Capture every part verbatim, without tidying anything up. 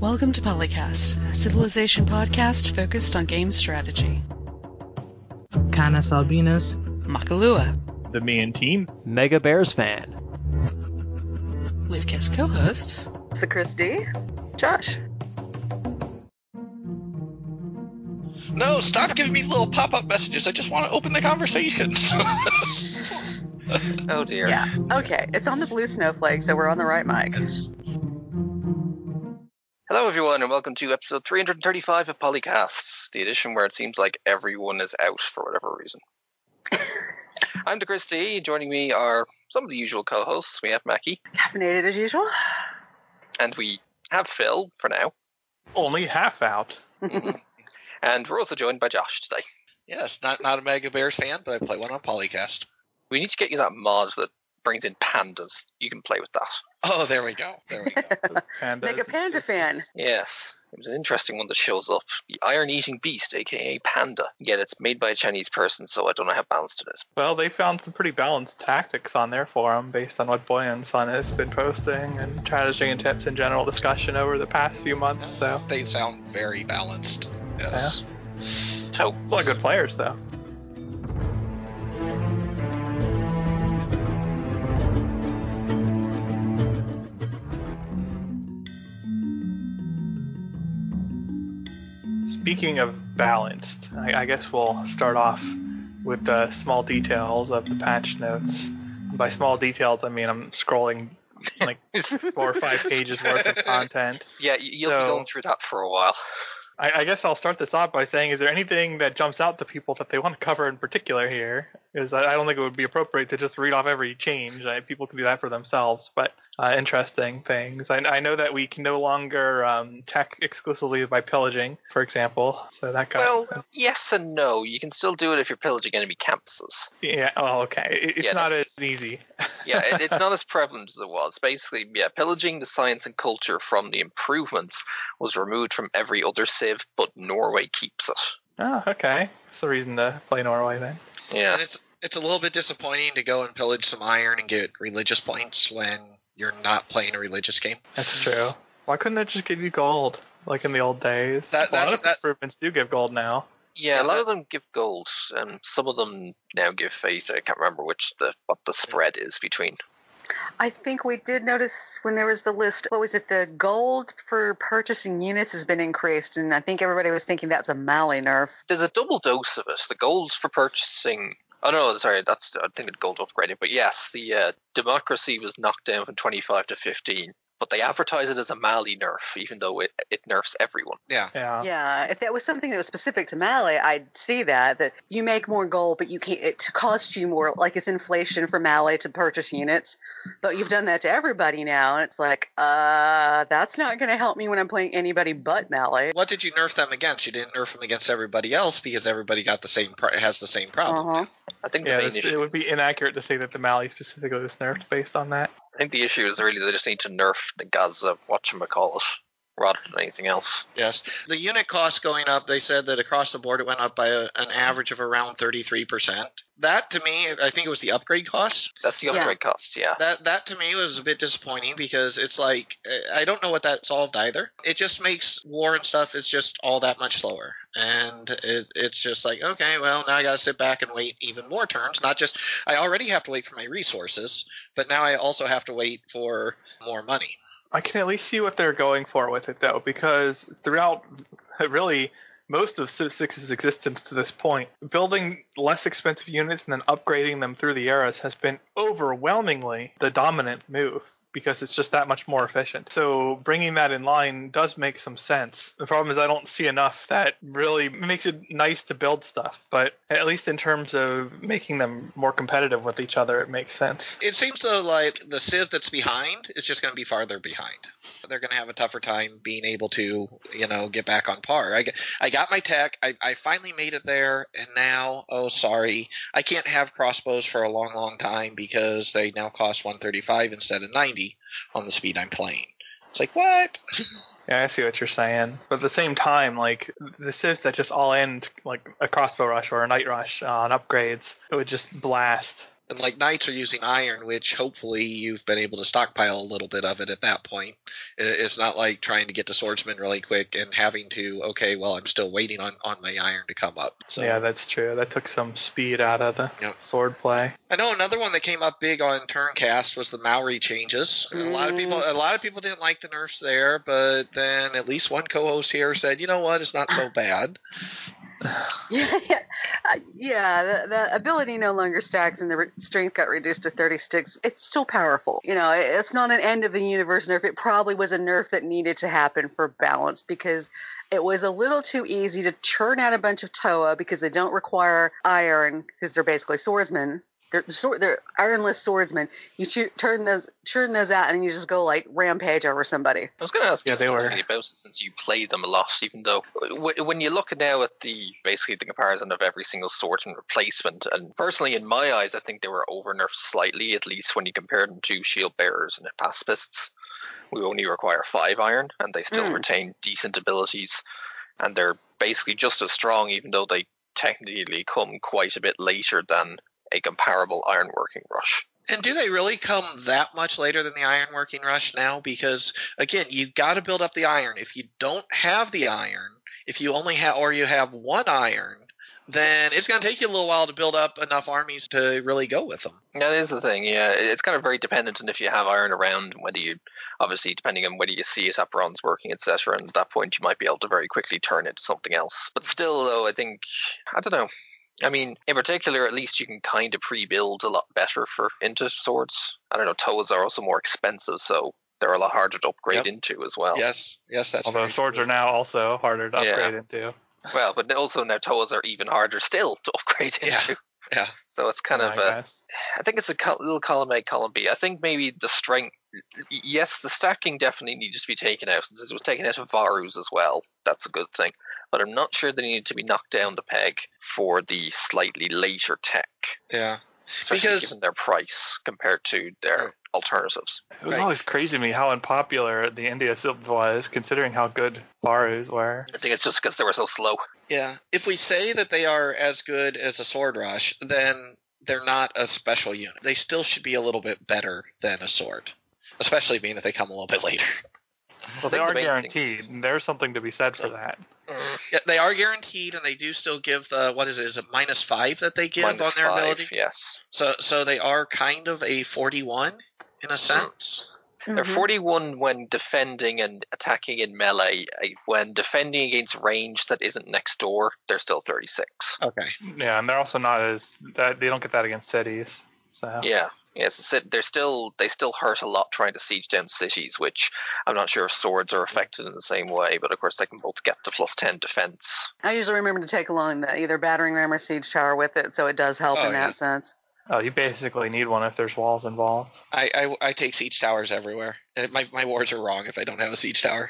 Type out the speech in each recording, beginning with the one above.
Welcome to Polycast, a Civilization podcast focused on game strategy. Canis Albinus, Makalua, the Me and Team, Mega Bears fan, with guest co-hosts, the Christy, Josh. No, stop giving me little pop-up messages. I just want to open the conversation. Oh dear. Yeah. Okay. It's on the blue snowflake, so we're on the right mic. Hello, everyone, and welcome to episode three hundred thirty-five of Polycasts, the edition where it seems like everyone is out for whatever reason. I'm the Christy. Joining me are some of the usual co-hosts. We have Mackie. Caffeinated as usual. And we have Phil for now. Only half out. And we're also joined by Josh today. Yes, not not a Mega Bears fan, but I play one on Polycast. We need to get you that mod that brings in pandas. You can play with that. Oh, there we go. There we go. Mega Panda fan. Yes. It was an interesting one that shows up. The iron-eating beast, a k a. Panda. Yet it's made by a Chinese person, so I don't know how balanced it is. Well, they found some pretty balanced tactics on their forum based on what Boyan Sun has been posting and strategy and tips and general discussion over the past few months. So they sound very balanced. Yes. Yeah. So, it's a lot of good players, though. Speaking of balanced, I, I guess we'll start off with the small details of the patch notes. By small details, I mean I'm scrolling like four or five pages worth of content. Yeah, you'll so, be going through that for a while. I, I guess I'll start this off by saying, is there anything that jumps out to people that they want to cover in particular here? Because I, I don't think it would be appropriate to just read off every change. I, people can do that for themselves, but uh, interesting things. I, I know that we can no longer um, tech exclusively by pillaging, for example. So that got, well, yes and no. You can still do it if you're pillaging enemy campuses. Yeah, well, okay. It, it's yeah, not as easy. yeah, it, it's not as prevalent as it was. Basically, yeah, pillaging the science and culture from the improvements was removed from every other civ, but Norway keeps it. Oh, okay. That's the reason to play Norway then. Yeah. And it's it's a little bit disappointing to go and pillage some iron and get religious points when you're not playing a religious game. That's true. Why couldn't it just give you gold, like in the old days? That, a lot of that, improvements do give gold now. Yeah, a lot of them give gold, and some of them now give faith. I can't remember which the what the spread is between. I think we did notice when there was the list, what was it, the gold for purchasing units has been increased, and I think everybody was thinking that's a Mali nerf. There's a double dose of it. The gold for purchasing... Oh, no, sorry, that's I think it gold upgraded. But yes, the uh, democracy was knocked down from twenty-five to fifteen. But they advertise it as a Mali nerf, even though it, it nerfs everyone. Yeah. yeah. Yeah. If that was something that was specific to Mali, I'd see that. That you make more gold, but you can't. It costs you more. Like it's inflation for Mali to purchase units. But you've done that to everybody now, and it's like, uh, that's not going to help me when I'm playing anybody but Mali. What did you nerf them against? You didn't nerf them against everybody else because everybody got the same. Pro- has the same problem. Uh-huh. I think yeah, the main issue, it would be inaccurate to say that the Mali specifically was nerfed based on that. I think the issue is really they just need to nerf the Gaza whatchamacallit rather than anything else. Yes. The unit cost going up, they said that across the board it went up by a, an average of around thirty-three percent. That, to me, I think it was the upgrade cost. That's the upgrade Yeah. cost, yeah. That, that to me, was a bit disappointing because it's like, I don't know what that solved either. It just makes war and stuff is just all that much slower. And it, it's just like, okay, well, now I got to sit back and wait even more turns. Not just, I already have to wait for my resources, but now I also have to wait for more money. I can at least see what they're going for with it, though, because throughout, really, most of Civ six's existence to this point, building less expensive units and then upgrading them through the eras has been overwhelmingly the dominant move, because it's just that much more efficient. So bringing that in line does make some sense. The problem is I don't see enough that really makes it nice to build stuff, but at least in terms of making them more competitive with each other, it makes sense. It seems though like the Civ that's behind is just going to be farther behind. They're going to have a tougher time being able to, you know, get back on par. I, I got my tech. I, I finally made it there, and now, oh, sorry, I can't have crossbows for a long, long time because they now cost one thirty-five instead of ninety on the speed I'm playing. It's like, what? Yeah, I see what you're saying. But at the same time, like, the civs that just all end like a crossbow rush or a night rush on upgrades, it would just blast. And like knights are using iron, which hopefully you've been able to stockpile a little bit of it at that point. It's not like trying to get to swordsman really quick and having to, okay, well, I'm still waiting on, on my iron to come up. So yeah, that's true. That took some speed out of the Yep. sword play. I know another one that came up big on Turncast was the Maori changes. A lot of people, a lot of people didn't like the nerfs there, but then at least one co-host here said, you know what, it's not so bad. Yeah, yeah, uh, yeah. The, the ability no longer stacks, and the re- strength got reduced to thirty sticks. It's still powerful. You know, it, it's not an end of the universe nerf. It probably was a nerf that needed to happen for balance because it was a little too easy to churn out a bunch of Toa because they don't require iron because they're basically swordsmen. They're, they're, they're ironless swordsmen. You ch- turn those, churn those out, and you just go like rampage over somebody. I was going to ask Yeah, you they were. specifically about it since you play them a lot, even though w- when you look now at the basically the comparison of every single swordsman replacement, and personally in my eyes, I think they were over nerfed slightly, at least when you compare them to shield bearers and pacifists. We only require five iron, and they still Mm. retain decent abilities, and they're basically just as strong, even though they technically come quite a bit later than a comparable ironworking rush. And do they really come that much later than the ironworking rush now? Because again, you got to build up the iron. If you don't have the iron, if you only have, or you have one iron, then it's going to take you a little while to build up enough armies to really go with them. That is the thing, yeah. It's kind of very dependent on if you have iron around, whether you, obviously, depending on whether you see it at bronze working, et cetera. And at that point, you might be able to very quickly turn it into something else. But still, though, I think, I don't know. I mean, in particular, at least you can kind of pre-build a lot better for into swords. I don't know, Toads are also more expensive, so they're a lot harder to upgrade Yep. into as well. Yes, yes, that's Although very swords true. are now also harder to Yeah. upgrade into. Well, but also now Toads are even harder still to upgrade into. Yeah. Yeah. So it's kind Yeah, of I a, guess. I think it's a col- little column A, column B. I think maybe the strength, yes, the stacking definitely needs to be taken out. Since it was taken out of Varus as well, that's a good thing. But I'm not sure they need to be knocked down the peg for the slightly later tech, Yeah. especially Because- given their price compared to their Right. alternatives. It was Right. always crazy to me how unpopular the India Civ was, considering how good Varus were. I think it's just because they were so slow. Yeah. If we say that they are as good as a sword rush, then they're not a special unit. They still should be a little bit better than a sword, especially being that they come a little bit later. Well, they think are the main thing- guaranteed, and there's something to be said for that. Mm, Yeah, they are guaranteed, and they do still give the what is it? Is it minus five that they give minus on their five, ability? yes. So, so they are kind of a forty-one in a sense. They're Mhm. forty-one when defending and attacking in melee. Uh, When defending against range that isn't next door, they're still thirty-six. Okay. Yeah, and they're also not as that they don't get that against cities. So Yeah, yes, it's- they're still they still hurt a lot trying to siege down cities, which I'm not sure if swords are affected in the same way, but of course they can both get the plus ten defense. I usually remember to take along the either battering ram or siege tower with it, so it does help Oh, in that yeah. sense. oh, you basically need one if there's walls involved. I, I, I take siege towers everywhere. Uh, My my wards are wrong if I don't have a siege tower.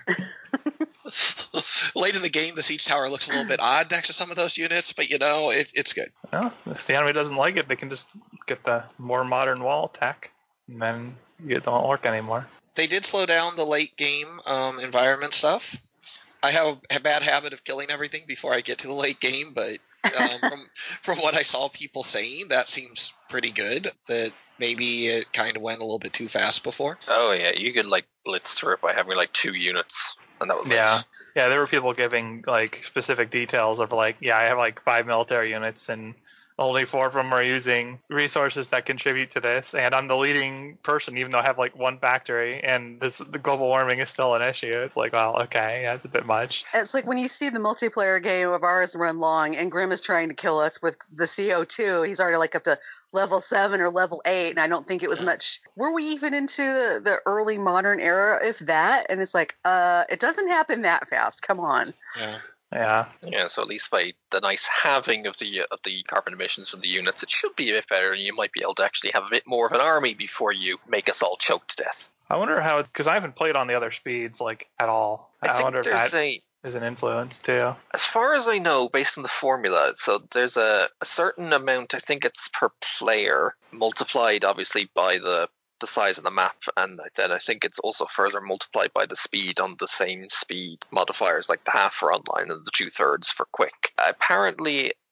Late in the game, the siege tower looks a little bit odd next to some of those units, but you know it, it's good. Well, if the enemy doesn't like it, they can just get the more modern wall tech, and then it don't work anymore. They did slow down the late game um, environment stuff. I have a bad habit of killing everything before I get to the late game, but um, from from what I saw people saying, that seems pretty good. That maybe it kind of went a little bit too fast before. Oh yeah, you could like blitz through it by having like two units, and that was Yeah. it. Yeah, there were people giving like specific details of like, yeah, I have like five military units and only four of them are using resources that contribute to this, and I'm the leading person even though I have like one factory, and this the global warming is still an issue. It's like, well, okay, yeah, it's a bit much. It's like when you see the multiplayer game of ours run long, and Grim is trying to kill us with the C O two. He's already like up to level seven or level eight, and I don't think it was much. Were we even into the, the early modern era, if that? And it's like, uh, it doesn't happen that fast. Come on. Yeah. Yeah. Yeah, so at least by the nice halving of the of the carbon emissions from the units, it should be a bit better, and you might be able to actually have a bit more of an army before you make us all choke to death. I wonder how, because I haven't played on the other speeds like at all. I, I, think wonder if there's that a, is an influence too. as far as I know, based on the formula, so there's a, a certain amount, I think it's per player, multiplied obviously by the, the size of the map, and then I think it's also further multiplied by the speed on the same speed modifiers, like the half for online and the two-thirds for quick. Apparently,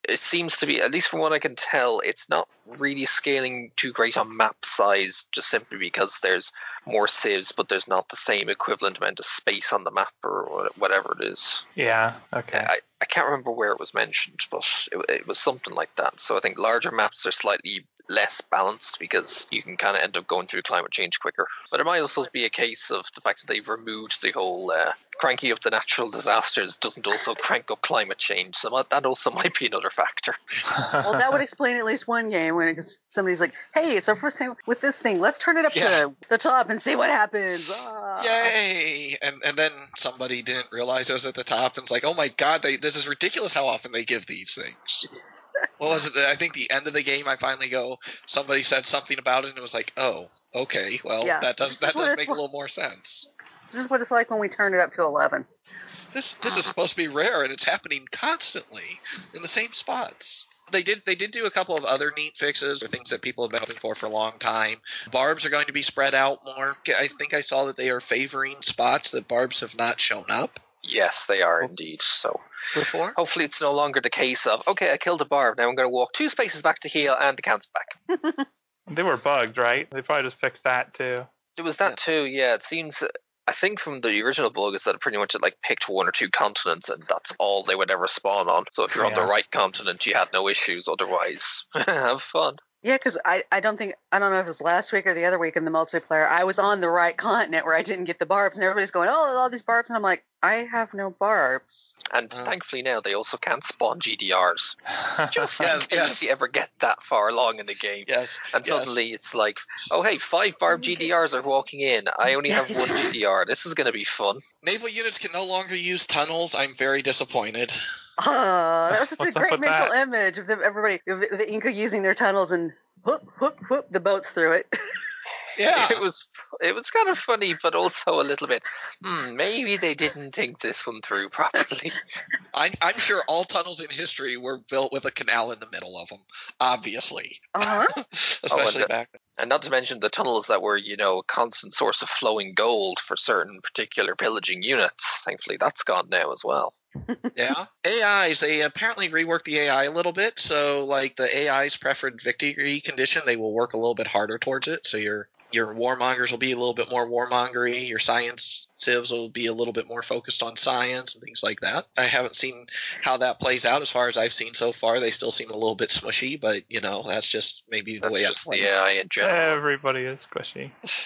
it seems to be, at least from what I can tell, it's not really scaling too great on map size, just simply because there's more civs, but there's not the same equivalent amount of space on the map or whatever it is. Yeah, okay. I, I can't remember where it was mentioned, but it, it was something like that. So I think larger maps are slightly less balanced because you can kind of end up going through climate change quicker. But it might also be a case of the fact that they've removed the whole uh, cranking up the natural disasters doesn't also crank up climate change. So that also might be another factor. Well, that would explain at least one game when it, somebody's like, hey, it's our first time with this thing. Let's turn it up Yeah. to the top and see what happens. Ah. Yay! And and then somebody didn't realize it was at the top and it's like, oh my god, they, this is ridiculous how often they give these things. What was it? I think the end of the game, I finally go, somebody said something about it and it was like, oh, okay, well, Yeah. that does This is that what does it's make like. a little more sense. This is what it's like when we turn it up to eleven. This this is supposed to be rare, and it's happening constantly in the same spots. They did they did do a couple of other neat fixes or things that people have been hoping for for a long time. Barbs are going to be spread out more. I think I saw that they are favoring spots that barbs have not shown up Yes, they are indeed. So before. hopefully it's no longer the case of, okay, I killed a barb, now I'm going to walk two spaces back to heal, and the count's back. They were bugged, right? They probably just fixed that too. It was that Yeah. too, yeah. It seems, I think from the original bug is that it pretty much it like picked one or two continents and that's all they would ever spawn on. So if you're on Yeah. the right continent, you had no issues. Otherwise, have fun. Yeah, because I, I don't think, I don't know if it was last week or the other week in the multiplayer, I was on the right continent where I didn't get the barbs, and everybody's going, oh, all these barbs, and I'm like, I have no barbs. And Uh. thankfully now they also can't spawn G D Rs. Just in Yeah, case yes. you ever get that far along in the game. Yes. And yes. suddenly it's like, oh hey, five barb G D Rs are walking in. I only have one G D R. This is going to be fun. Naval units can no longer use tunnels. I'm very disappointed. Oh, that was such What's a up great with mental that? image of them, everybody, of the, the Inca using their tunnels and whoop, whoop, whoop, the boats through it. Yeah. It was it was kind of funny, but also a little bit, hmm, maybe they didn't think this one through properly. I'm, I'm sure all tunnels in history were built with a canal in the middle of them, obviously. Uh-huh. Especially the- back then. And not to mention the tunnels that were, you know, a constant source of flowing gold for certain particular pillaging units. Thankfully, that's gone now as well. Yeah. A Is, they apparently reworked the A I a little bit. So, like, the A I's preferred victory condition, they will work a little bit harder towards it. So your your warmongers will be a little bit more warmongery. Your science civs will be a little bit more focused on science and things like that. I haven't seen how that plays out. As far as I've seen so far, they still seem a little bit smushy. But, you know, that's just maybe the That's way I just play. the A I in general. Everybody is squishy.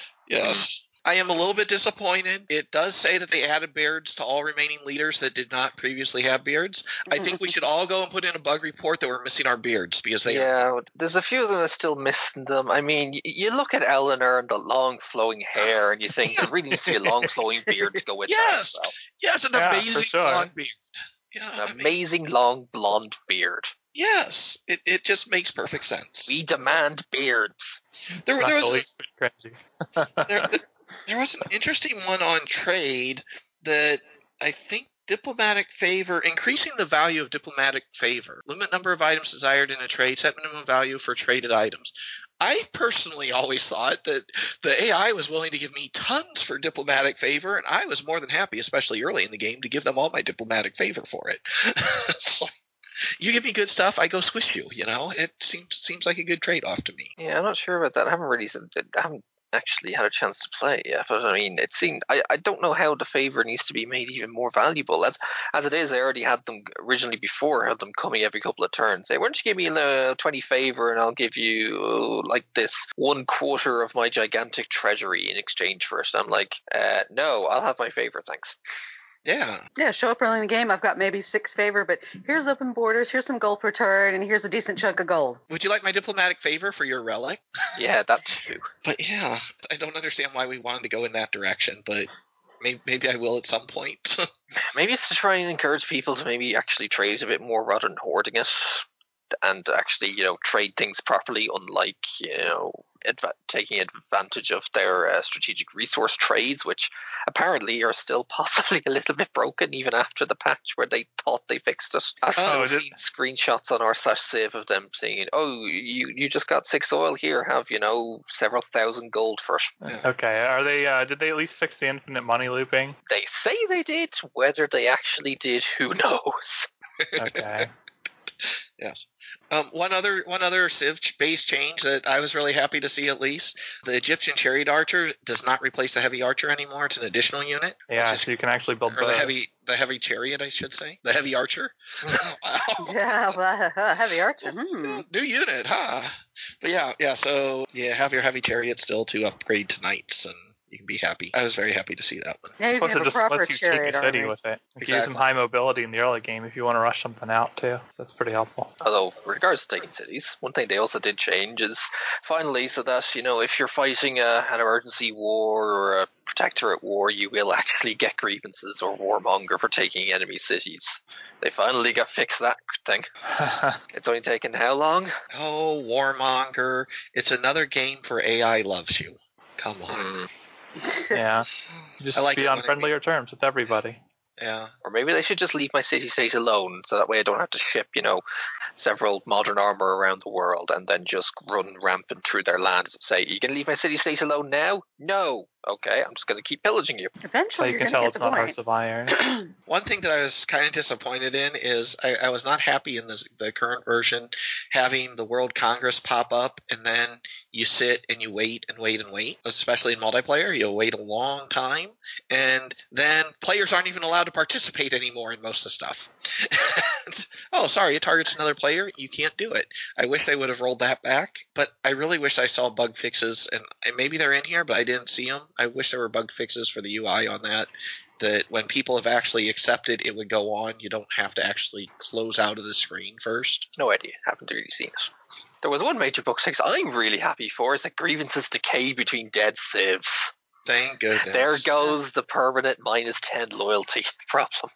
Yes. I am a little bit disappointed. It does say that they added beards to all remaining leaders that did not previously have beards. I think we should all go and put in a bug report that we're missing our beards because they are. Yeah, there's a few of them that still missing them. I mean, y- you look at Eleanor and the long flowing hair, and you think there really needs to be a long flowing beard to go with that Yes! as well. Yes, an Yeah, for amazing sure. long beard. Yeah, An I mean, amazing long blonde beard. yes, it, it just makes perfect sense. We demand beards. There, Not there the was a, least bit cringy. there, there was an interesting one on trade that I think diplomatic favor, increasing the value of diplomatic favor, limit number of items desired in a trade, set minimum value for traded items. I personally always thought that the A I was willing to give me tons for diplomatic favor, and I was more than happy, especially early in the game, to give them all my diplomatic favor for it. It's like, you give me good stuff, I go squish you. You know, it seems seems like a good trade off to me. Yeah, I'm not sure about that. I haven't really, I haven't actually had a chance to play yet. But I mean, it seemed I, I don't know how the favor needs to be made even more valuable. As as it is, I already had them originally before. Had them coming every couple of turns. Say, why don't you give me a twenty favor, and I'll give you uh, like this one quarter of my gigantic treasury in exchange for it. And I'm like, uh, no, I'll have my favor, thanks. Yeah. Yeah, show up early in the game. I've got maybe six favor, but here's open borders, here's some gold per turn, and here's a decent chunk of gold. Would you like my diplomatic favor for your relic? Yeah, that too. But yeah, I don't understand why we wanted to go in that direction, but maybe, maybe I will at some point. Maybe it's to try and encourage people to maybe actually trade a bit more rather than hoarding it, and actually, you know, trade things properly, unlike, you know, adv- taking advantage of their uh, strategic resource trades, which apparently are still possibly a little bit broken even after the patch where they thought they fixed it. I've still Oh, did- seen screenshots on r slash save of them saying, oh, you, you just got six oil here, have, you know, several thousand gold for it. Okay, are they? Uh, did they at least fix the infinite money looping? They say they did. Whether they actually did, who knows? Okay. Yes. Um, one other one other Civ base change that I was really happy to see, at least, the Egyptian Chariot Archer does not replace the Heavy Archer anymore. It's an additional unit. Yeah, is, so you can actually build or both. the heavy the heavy Chariot, I should say, the Heavy Archer. Wow. Yeah, well, uh, Heavy Archer. Hmm. New unit, huh? But yeah, yeah. So yeah, have your Heavy Chariot still to upgrade to Knights, and you can be happy. I was very happy to see that one. Now you Plus, can it have a just proper lets you take chariot a city army. with it. It gives Exactly. them high mobility in the early game if you want to rush something out, too. That's pretty helpful. Although, with regards to taking cities, one thing they also did change is finally so that, you know, if you're fighting a, an emergency war or a protectorate war, you will actually get grievances or warmonger for taking enemy cities. They finally got fixed that thing. It's only taken how long? Oh, Warmonger! It's another game for A I loves you. Come on. Mm. Yeah. Just I like be it on when it- friendlier terms with everybody. Yeah. Or maybe they should just leave my city-state alone, so that way I don't have to ship, you know, several modern armor around the world and then just run rampant through their lands and say, you can leave my city-state alone now? No. Okay, I'm just going to keep pillaging you. So Eventually, you you're can going to tell get it's the not point. Hearts of Iron. One thing that I was kind of disappointed in is I, I was not happy in this, the current version having the World Congress pop up and then you sit and you wait and wait and wait, especially in multiplayer. You'll wait a long time, and then players aren't even allowed to participate anymore in most of the stuff. Oh, sorry, it targets another player. You can't do it. I wish they would have rolled that back, but I really wish I saw bug fixes, and, and maybe they're in here, but I didn't see them. I wish there were bug fixes for the U I on that, that when people have actually accepted, it would go on. You don't have to actually close out of the screen first. No idea. Haven't really seen it. There was one major bug fix I'm really happy for is that grievances decay between dead civs. Thank goodness. There goes the permanent minus ten loyalty problem.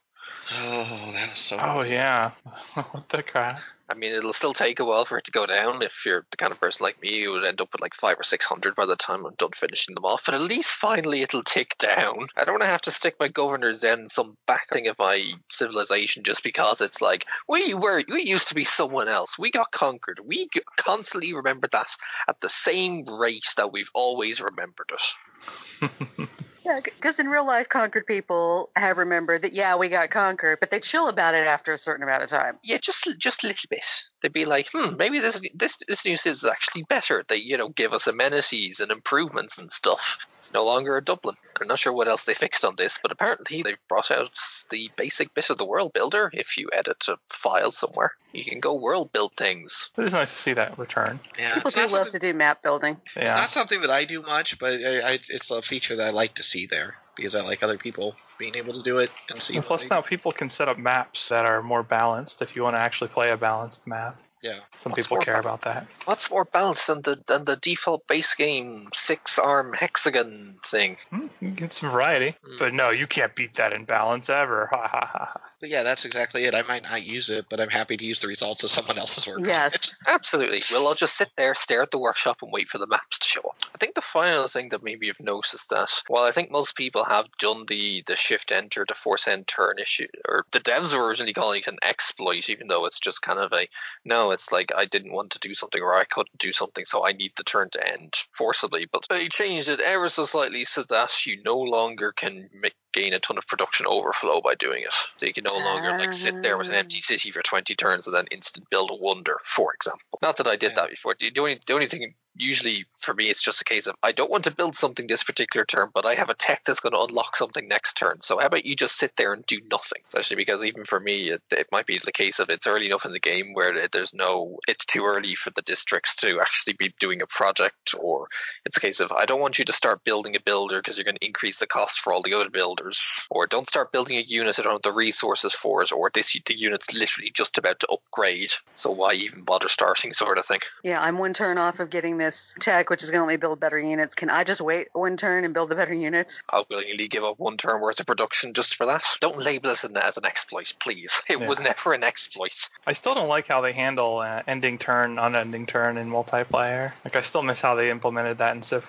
Oh, that was so Oh, yeah. What the crap? I mean, it'll still take a while for it to go down. If you're the kind of person like me, you would end up with like five or six hundred by the time I'm done finishing them off. And at least finally it'll tick down. I don't want to have to stick my governors down in some back thing of my civilization just because it's like, we were, we used to be someone else. We got conquered. We g- constantly remember that at the same rate that we've always remembered it. Yeah, because in real life, conquered people have remembered that, yeah, we got conquered, but they chill about it after a certain amount of time. Yeah, just just a little bit. They'd be like, hmm, maybe this this this new city is actually better. They, you know, give us amenities and improvements and stuff. It's no longer a Dublin. I'm not sure what else they fixed on this, but apparently they've brought out the basic bit of the world builder. If you edit a file somewhere, you can go world build things. It is nice to see that return. Yeah, People it's do not love something- to do map building. It's Yeah. not something that I do much, but I, I, it's a feature that I like to see there because I like other people being able to do it and see. And what plus, they now do. people can set up maps that are more balanced if you want to actually play a balanced map. Yeah. Some What's people more care ba- about that. What's more balanced than the than the default base game six arm hexagon thing? Hmm, you get some variety. Mm. But no, you can't beat that in balance ever. Ha ha ha ha. But yeah, that's exactly it. I might not use it, but I'm happy to use the results of someone else's work. on it. Yes. Absolutely. We'll all just sit there, stare at the workshop, and wait for the maps to show up. I think the final thing that maybe you've noticed that, while I think most people have done the, the shift enter to force end turn issue, or the devs were originally calling it an exploit, even though it's just kind of a, no, it's like I didn't want to do something or I couldn't do something, so I need the turn to end forcibly. But they changed it ever so slightly so that you no longer can make gain a ton of production overflow by doing it. So you can no longer like sit there with an empty city for twenty turns and then instant build a wonder, for example. Not that I did Yeah. that before. The only, the only thing usually for me it's just a case of I don't want to build something this particular turn, but I have a tech that's going to unlock something next turn. So how about you just sit there and do nothing? Especially because even for me, it, it might be the case of it's early enough in the game where it, there's no, it's too early for the districts to actually be doing a project, or it's a case of I don't want you to start building a builder because you're going to increase the cost for all the other builders, or don't start building a unit I don't have the resources for it, or this the unit's literally just about to upgrade, so why even bother starting, sort of thing. Yeah, I'm one turn off of getting this tech, which is going to let me build better units. Can I just wait one turn and build the better units? I'll willingly give up one turn worth of production just for that. Don't label it as an exploit, please. It Yeah. was never an exploit. I still don't like how they handle uh, ending turn, unending turn in multiplayer. Like, I still miss how they implemented that in Civ four.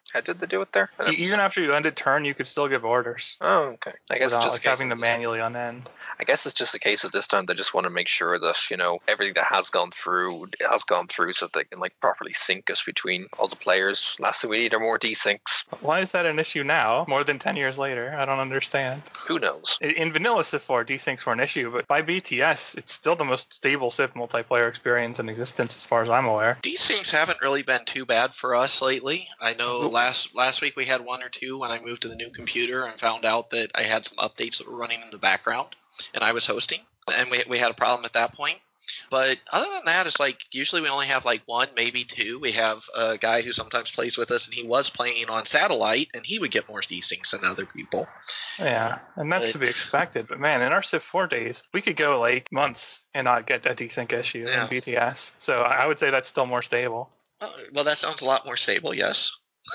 How did they do it there? E- Even after you ended turn, you could still give orders Oh, okay. I guess it's without just like, a case having to of this- manually unend. I guess it's just a case of this time they just want to make sure that, you know, everything that has gone through has gone through so that they can like properly sync us between all the players. Last thing we need are more desyncs. Why is that an issue now, more than ten years later? I don't understand. Who knows? In, in vanilla Civ four, desyncs were an issue, but by B T S, it's still the most stable Civ multiplayer experience in existence as far as I'm aware. Desyncs haven't really been too bad for us lately. I know Nope. last last week we had one or two when I moved to the new computer and found out that I had some updates that were running in the background, and I was hosting, and we we had a problem at that point. But other than that, it's like usually we only have like one, maybe two. We have a guy who sometimes plays with us, and he was playing on satellite, and he would get more desyncs than other people. Yeah, and that's But- to be expected. But man, in our Civ four days, we could go like months and not get a desync issue Yeah. in B T S. So I I would say that's still more stable. Uh, Well, that sounds a lot more stable, yes.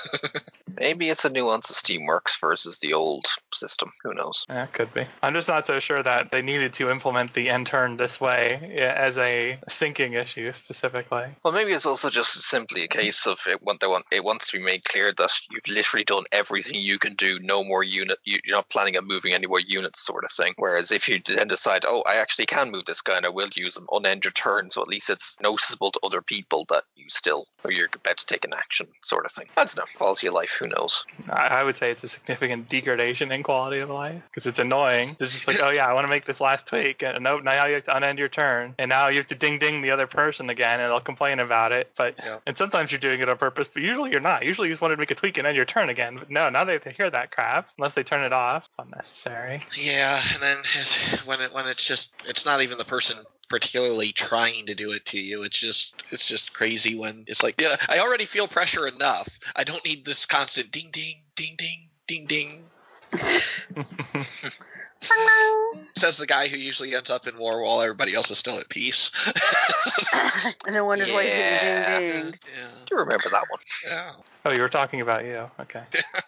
Maybe it's a nuance of Steamworks versus the old system. Who knows? Yeah, it could be. I'm just not so sure that they needed to implement the end turn this way yeah, as a syncing issue specifically. Well, maybe it's also just simply a case of it, want, they want, it wants to be made clear that you've literally done everything you can do, no more unit, you, you're not planning on moving any more units sort of thing. Whereas if you then decide, oh, I actually can move this guy and I will use him, unend your turn, so at least it's noticeable to other people that you still, or you're about to take an action sort of thing. I don't know. Quality of life, who knows? I, I would say it's a significant degradation in quality of life because it's annoying. It's just like, oh yeah, I want to make this last tweak, and nope, now you have to unend your turn, and now you have to ding ding the other person again, and they'll complain about it. But Yeah. and sometimes you're doing it on purpose, but usually you're not. Usually you just wanted to make a tweak and end your turn again. But no, now they have to hear that crap unless they turn it off. It's unnecessary. Yeah, and then when it when it's just it's not even the person particularly trying to do it to you. It's just it's just crazy when it's like, yeah, I already feel pressure enough. I don't need this constant ding ding ding ding ding ding. Says the guy who usually ends up in war while everybody else is still at peace. And then wonders why he's Yeah. getting ding dinged. Yeah, Do you remember that one? yeah. Oh, you were talking about you. Okay.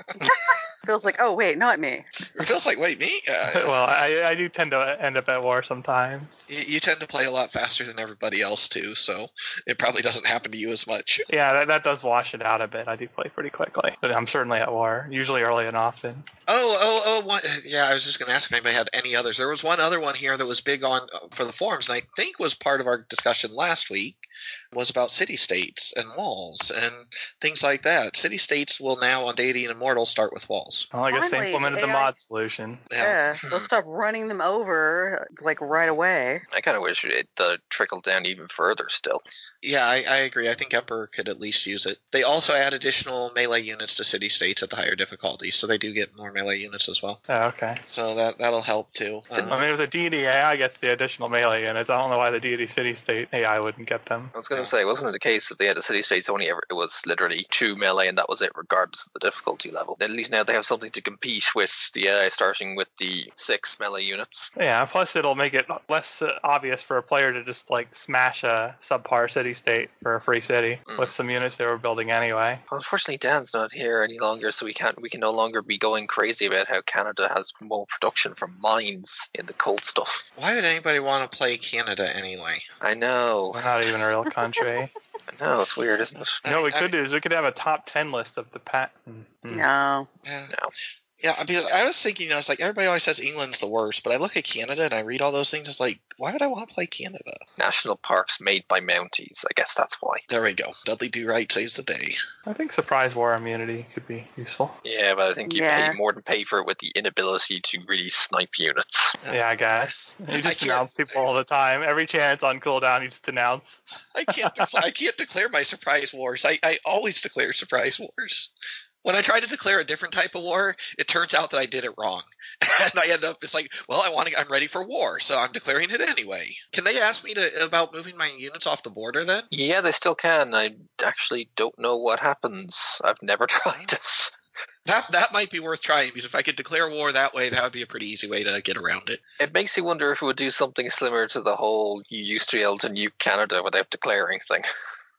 Feels like, oh wait, not me. It feels like, wait, me? Uh, Well, I, I do tend to end up at war sometimes. you, you tend to play a lot faster than everybody else too, so it probably doesn't happen to you as much. Yeah, that, that does wash it out a bit. I do play pretty quickly, but I'm certainly at war, usually early and often. Oh, oh, oh! One, yeah, I was just going to ask if anybody had any others. There was one other one here that was big on for the forums, and I think was part of our discussion last week. Was about city-states and walls and things like that. City-states will now on Deity and Immortal start with walls. Well, I guess they Finally, implemented the A I mod solution. Yeah, let's stop running them over like right away. I kind of wish it uh, trickled down even further still. Yeah, I, I agree. I think Emperor could at least use it. They also add additional melee units to city-states at the higher difficulties, so they do get more melee units as well. Oh, okay. So that that'll help too. I Uh, mean, if the deity A I gets the additional melee units, I don't know why the deity city-state A I wouldn't get them. I was going to say, wasn't it the case that they had the city-states only ever, it was literally two melee and that was it regardless of the difficulty level? At least now they have something to compete with the A I starting with the six melee units. Yeah, plus it'll make it less uh, obvious for a player to just like smash a subpar city-state for a free city Mm. with some units they were building anyway. Well, unfortunately, Dan's not here any longer, so we can't. We can no longer be going crazy about how Canada has more production from mines in the cold stuff. why would anybody want to play Canada anyway? I know. We're not even a real country. I know. It's weird, isn't it? You know what we I could mean- do is we could have a top ten list of the pat. Mm, mm. No. Yeah. No. Yeah, I mean, I was thinking, I was like, everybody always says England's the worst, but I look at Canada and I read all those things. It's like, why would I want to play Canada? National parks made by Mounties. I guess that's why. There we go. Dudley Do Right saves the day. I think surprise war immunity could be useful. Yeah, but I think you Yeah. pay more than pay for it with the inability to really snipe units. Yeah, I guess. You I just can't- announce people all the time. Every chance on cooldown, you just announce. I can't. Declare, I can't declare my surprise wars. I, I always declare surprise wars. When I try to declare a different type of war, it turns out that I did it wrong, and I end up. It's like, well, I want to. I'm ready for war, so I'm declaring it anyway. Can they ask me to about moving my units off the border then? Yeah, they still can. I actually don't know what happens. I've never tried it. That that might be worth trying, because if I could declare war that way, that would be a pretty easy way to get around it. It makes you wonder if it would do something similar to the whole you used to be able to nuke Canada without declaring thing.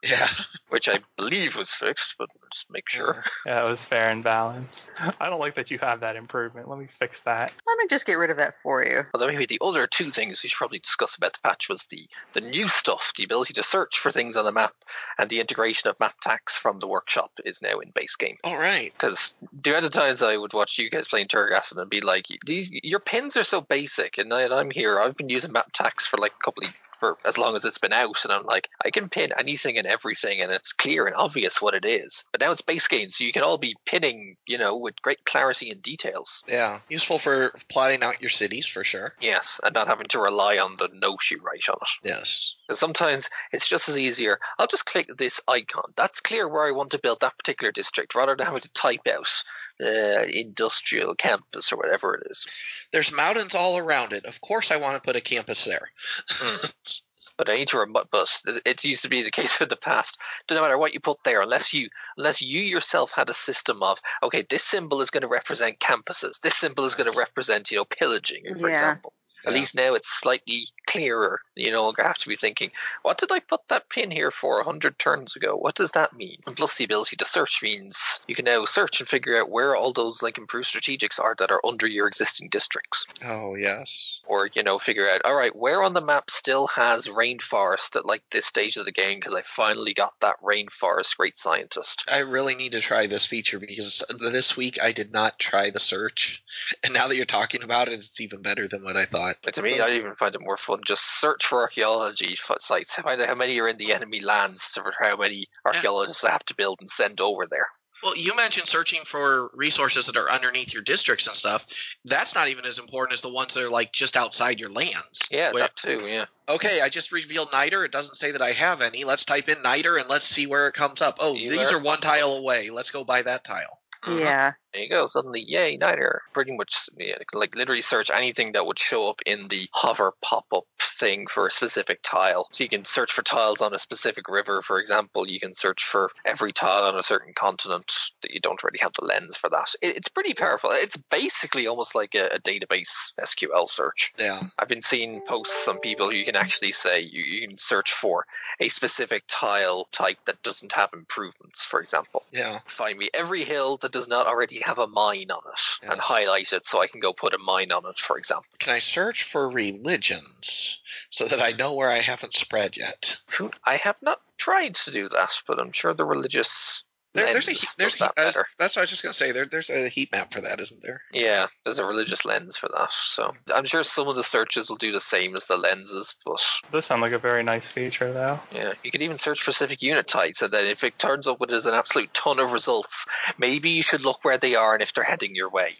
Yeah. which I believe was fixed, but just make sure. Oh. Yeah, it was fair and balanced. I don't like that you have that improvement. Let me fix that. Let me just get rid of that for you. Although maybe the other two things we should probably discuss about the patch was the, the new stuff, the ability to search for things on the map, and the integration of map tags from the workshop is now in base game. All right. Because the other times I would watch you guys playing Turgasson and be like, these your pins are so basic, and, I, and I'm here. I've been using map tags for like a couple of for as long as it's been out, and I'm like, I can pin anything and everything, and it's clear and obvious what it is. But now it's base game, so you can all be pinning, you know, with great clarity and details. Yeah. Useful for plotting out your cities, for sure. Yes, and not having to rely on the note you write on it. Yes. Because sometimes it's just as easier. I'll just click this icon. That's clear where I want to build that particular district, rather than having to type out uh, industrial campus or whatever it is. There's mountains all around it. Of course I want to put a campus there. Mm. But I need to rem- but it used to be the case in the past. No matter what you put there, unless you unless you yourself had a system of, okay, this symbol is going to represent campuses. This symbol is going to represent, you know, pillaging, for Yeah. example. At Yeah. least now it's slightly clearer. You no longer have to be thinking, what did I put that pin here for a hundred turns ago? What does that mean? And plus the ability to search means you can now search and figure out where all those like improved strategics are that are under your existing districts. Oh, yes. Or, you know, figure out, all right, where on the map still has rainforest at like this stage of the game because I finally got that rainforest great scientist. I really need to try this feature because this week I did not try the search. And now that you're talking about it, it's even better than what I thought. But to me, I even find it more fun. Just search for archaeology f- sites. Find out how many are in the enemy lands, for how many archaeologists I have to build and send over there. Well, you mentioned searching for resources that are underneath your districts and stuff. That's not even as important as the ones that are like just outside your lands. Yeah, Where- that too, yeah. Okay, I just revealed Niter. It doesn't say that I have any. Let's type in Niter and let's see where it comes up. Oh, See these where- are one tile away. Let's go buy that tile. Yeah. There you go. Suddenly, yay, Niter. Pretty much, yeah, like literally search anything that would show up in the hover pop-up thing for a specific tile. So you can search for tiles on a specific river, for example. You can search for every tile on a certain continent that you don't really have the lens for that. It, it's pretty powerful. It's basically almost like a, a database S Q L search. Yeah. I've been seeing posts on people you can actually say you, you can search for a specific tile type that doesn't have improvements, for example. Yeah. Find me every hill that does not already have a mine on it Yes. and highlight it so I can go put a mine on it, for example. Can I search for religions so that I know where I haven't spread yet? I have not tried to do that, but I'm sure the religious There, there's a lens he- does there's that he- uh, better. that's what I was just gonna say. There, there's a heat map for that, isn't there? Yeah, there's a religious lens for that. So I'm sure some of the searches will do the same as the lenses, but Does sound like a very nice feature, though. yeah, you could even search specific unit types, and then if it turns up with as an absolute ton of results, maybe you should look where they are and if they're heading your way.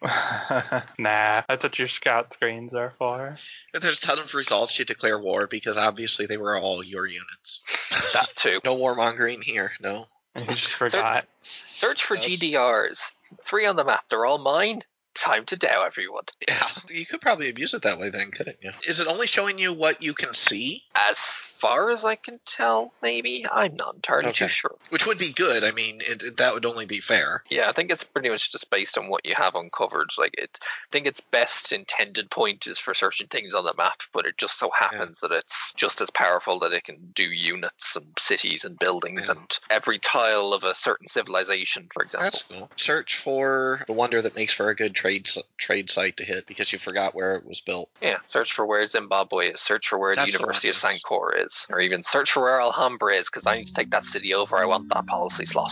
Nah, that's what your scout screens are for. If there's a ton of results, you declare war because obviously they were all your units. That too. No warmongering here. No. You just forgot. Search for Yes. G D Rs. Three on the map. They're all mine. Time to dow everyone. Yeah. You could probably abuse it that way then, couldn't you? Is it only showing you what you can see? As far as I can tell, maybe. I'm not entirely Okay. too sure. Which would be good. I mean, it, it- that would only be fair. Yeah, I think it's pretty much just based on what you have uncovered. Like, it, I think its best intended point is for searching things on the map, but it just so happens that it's just as powerful that it can do units and cities and buildings Yeah. and every tile of a certain civilization, for example. That's cool. Search for the wonder that makes for a good trade s- trade site to hit because you forgot where it was built. Yeah, search for where Zimbabwe is. Search for where That's the the University of one, yes. Sankor is. Or even search for where Alhambra is, because I need to take that city over. I want that policy slot.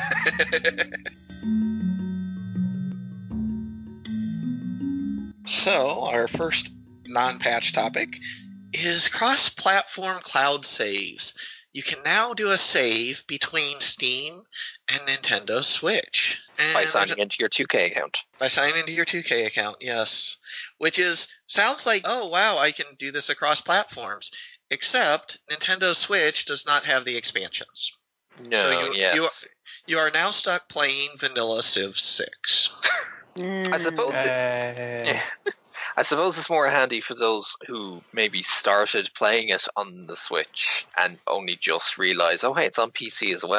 So, our first non-patch topic is cross-platform cloud saves. You can now do a save between Steam and Nintendo Switch. And By there's signing a- into your two K account. By signing into your two K account, yes. Which is, sounds like, oh wow, I can do this across platforms. Except, Nintendo Switch does not have the expansions. No, So you- yes. You are now stuck playing vanilla Civ six. I suppose it, Hey. I suppose it's more handy for those who maybe started playing it on the Switch and only just realize, oh hey, it's on P C as well.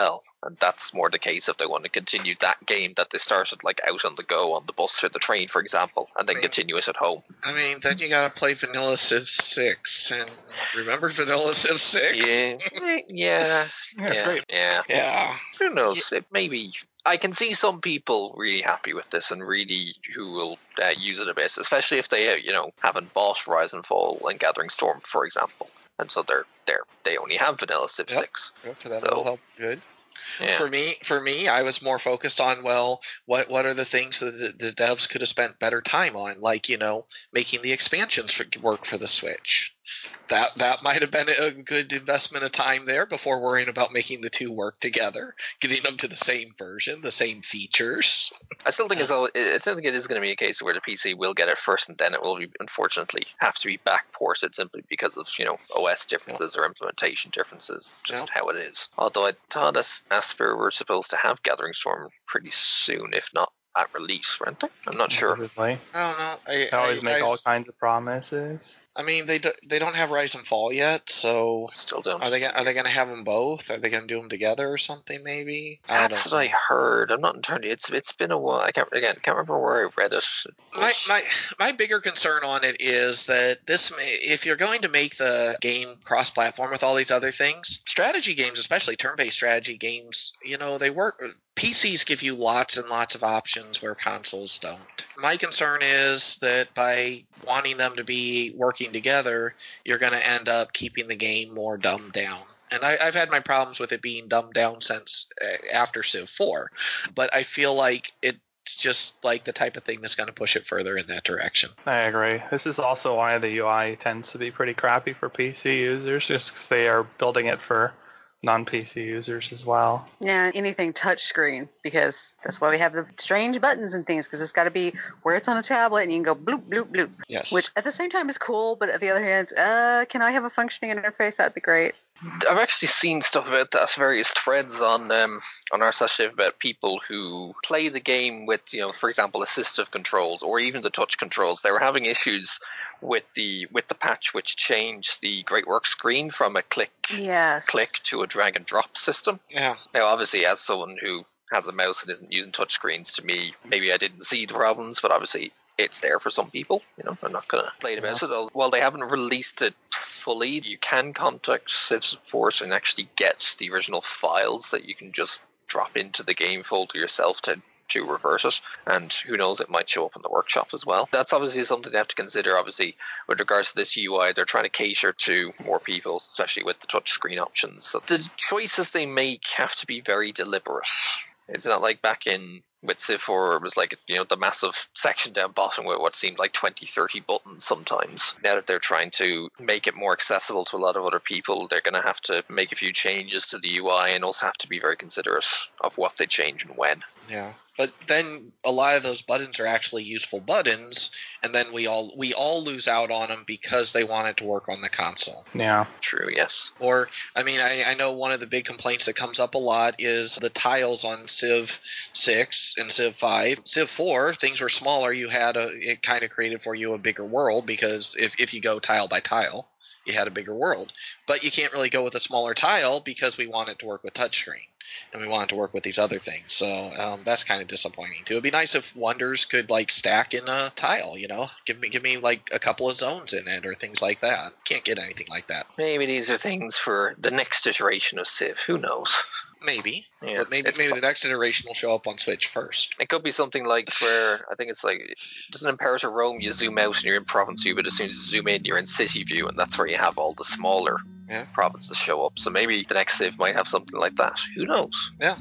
And that's more the case if they want to continue that game that they started like out on the go, on the bus or the train, for example, and then I mean, continue it at home. I mean, then you gotta play Vanilla Civ six, and remember Vanilla Civ six? Yeah, yeah, yeah, Yeah, it's yeah, great. yeah. Yeah. Who knows? It maybe I can see some people really happy with this and really who will uh, use it a bit, especially if they, uh, you know, haven't bought Rise and Fall and Gathering Storm, for example, and so they're they're they only have Vanilla Civ Yep. six. Yep, so that So- will help good. Yeah. For me, for me, I was more focused on, well, what what are the things that the, the devs could have spent better time on, like, you know, making the expansions for, work for the Switch. That that might have been a good investment of time there before worrying about making the two work together, getting them to the same version, the same features. I still think it's all, I still think it is going to be a case where the P C will get it first, and then it will be, unfortunately, have to be backported simply because of, you know, O S differences or implementation differences, just Yep. how it is. Although I thought as Asper were supposed to have Gathering Storm pretty soon, if not at release, weren't they? I'm not sure. Allegedly. I don't know. I, They always I, make I, all kinds of promises. I mean, they do, they don't have Rise and Fall yet, so Still don't. are they gonna- are they going to have them both? Are they going to do them together or something? Maybe. I That's don't what I know. heard. I'm not entirely. It's it's been a while. I can't again. Can't remember where I read it. My, But- my my bigger concern on it is that this may, if you're going to make the game cross-platform with all these other things, strategy games, especially turn-based strategy games, you know, they work. P Cs give you lots and lots of options where consoles don't. My concern is that by wanting them to be working together, you're going to end up keeping the game more dumbed down. And I, I've had my problems with it being dumbed down since uh, after Civ four, but I feel like it. It's just like the type of thing that's going to push it further in that direction. I agree. This is also why the U I tends to be pretty crappy for P C users, just because they are building it for non-P C users as well. Yeah, anything touchscreen, because that's why we have the strange buttons and things, because it's got to be where it's on a tablet and you can go bloop, bloop, bloop. Yes. Which at the same time is cool, but at the other hand, uh, can I have a functioning interface? That'd be great. I've actually seen stuff about that, various threads on um, on our session about people who play the game with, you know, for example, assistive controls or even the touch controls. They were having issues with the with the patch which changed the Great Work screen from a click Yes. click to a drag and drop system. Yeah. Now, obviously, as someone who has a mouse and isn't using touch screens, to me, maybe I didn't see the problems, but obviously it's there for some people. You know, I'm not going to play about it. While they haven't released it fully, you can contact Civ Support and actually get the original files that you can just drop into the game folder yourself to to reverse it, and who knows, it might show up in the workshop as well. That's obviously something they have to consider. Obviously, with regards to this U I, they're trying to cater to more people, especially with the touchscreen options. So the choices they make have to be very deliberate. It's not like back in with Civ four, where it was like, you know, the massive section down bottom with what seemed like twenty, thirty buttons sometimes. Now that they're trying to make it more accessible to a lot of other people, they're going to have to make a few changes to the U I and also have to be very considerate of what they change and when. Yeah. But then a lot of those buttons are actually useful buttons, and then we all we all lose out on them because they want it to work on the console. Yeah. True, yes. Or, I mean, I, I know one of the big complaints that comes up a lot is the tiles on Civ six and Civ five. Civ four, things were smaller. You had a, it kind of created for you a bigger world, because if, if you go tile by tile, you had a bigger world. But you can't really go with a smaller tile because we want it to work with touchscreen. And we want it to work with these other things. So um, that's kind of disappointing too. It'd be nice if wonders could like stack in a tile, you know? Give me give me like a couple of zones in it or things like that. Can't get anything like that. Maybe these are things for the next iteration of Civ. Who knows? Maybe. Yeah, But maybe it's maybe po- the next iteration will show up on Switch first. It could be something like where I think it's like, doesn't Imperator Rome, you zoom out and you're in province view, but as soon as you zoom in, you're in city view, and that's where you have all the smaller Yeah. provinces show up. So maybe the next Civ might have something like that. Who knows? Yeah.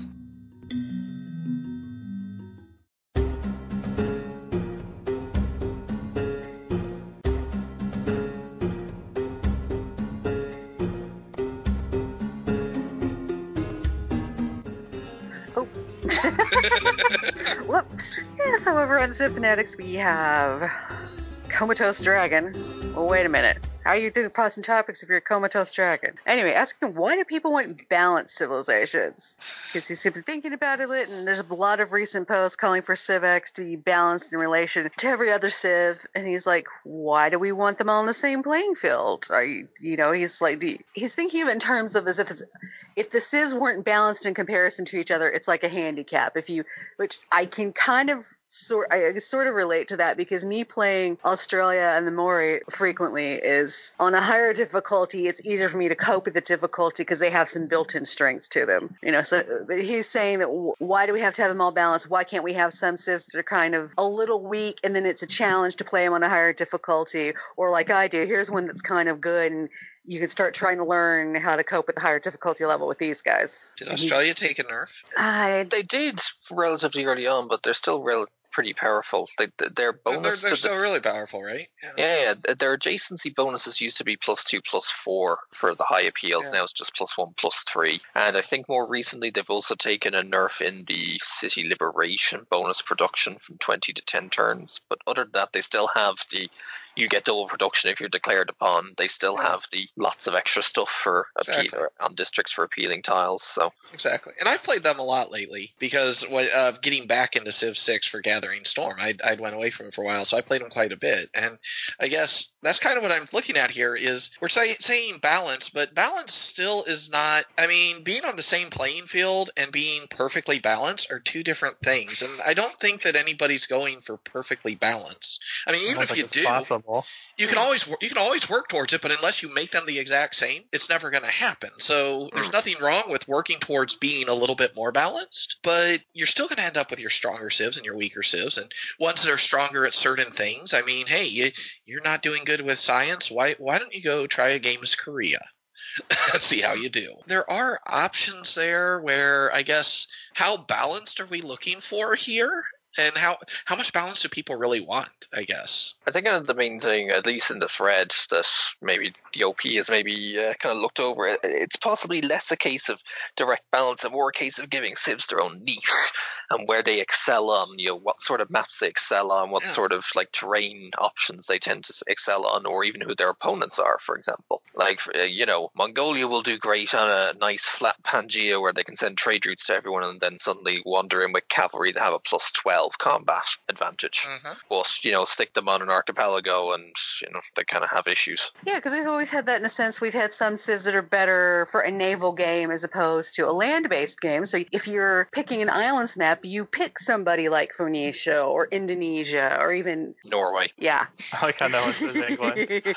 Whoops. Yeah, so over on Civ Fanatics, we have Comatose Dragon. Well, wait a minute. How are you doing passing topics if you're a comatose dragon? Anyway, asking why do people want balanced civilizations? Because he's been thinking about it, and there's a lot of recent posts calling for CivX to be balanced in relation to every other Civ, and he's like, why do we want them all on the same playing field? Are you, you know, he's like, do you, he's thinking of it in terms of as if it's, if the Civs weren't balanced in comparison to each other, it's like a handicap. If you, which I can kind of sort, I sort of relate to that because me playing Australia and the Mori frequently is on a higher difficulty. It's easier for me to cope with the difficulty because they have some built-in strengths to them. You know, so but he's saying that w- why do we have to have them all balanced? Why can't we have some Civs that are kind of a little weak and then it's a challenge to play them on a higher difficulty, or like I do, here's one that's kind of good and you can start trying to learn how to cope with the higher difficulty level with these guys. Did Australia take a nerf? I They did relatively early on, but they're still rel- pretty powerful. They, their bonus They're, they're to still the, really powerful, right? yeah, yeah, their adjacency bonuses used to be plus two, plus four for the high appeals. Yeah. Now it's just plus one, plus three. And I think more recently they've also taken a nerf in the city liberation bonus production from twenty to ten turns. But other than that, they still have the you get double production if you're declared upon. They still Yeah. have the lots of extra stuff for Exactly. appeal, on districts for appealing tiles. So Exactly. And I've played them a lot lately because of uh, getting back into Civ six for Gathering Storm. I'd, I'd went away from it for a while, so I played them quite a bit. And I guess that's kind of what I'm looking at here is we're say, saying balance, but balance still is not – I mean, being on the same playing field and being perfectly balanced are two different things. And I don't think that anybody's going for perfectly balanced. I mean, I even don't if think you it's do, possible. you can always you can always work towards it, but unless you make them the exact same, it's never going to happen. So there's nothing wrong with working towards being a little bit more balanced, but you're still going to end up with your stronger civs and your weaker civs, and ones that are stronger at certain things. I mean, hey, you, you're not doing good with science. Why why don't you go try a game as Korea? See how you do. There are options there where I guess how balanced are we looking for here? And how how much balance do people really want, I guess? I think uh, the main thing, at least in the thread, that maybe the O P has maybe uh, kind of looked over, it, it's possibly less a case of direct balance and more a case of giving civs their own niche and where they excel on, you know, what sort of maps they excel on, what Yeah. sort of like terrain options they tend to excel on, or even who their opponents are, for example. Like, uh, you know, Mongolia will do great on a nice flat Pangea where they can send trade routes to everyone and then suddenly wander in with cavalry that have a plus twelve combat advantage. Mhm. But, you know, stick them on an archipelago and, you know, they kind of have issues. Yeah, because we've always had that in a sense. We've had some civs that are better for a naval game as opposed to a land-based game. So if you're picking an islands map, you pick somebody like Phoenicia or Indonesia or even, Norway. yeah. I like how no one says England. England.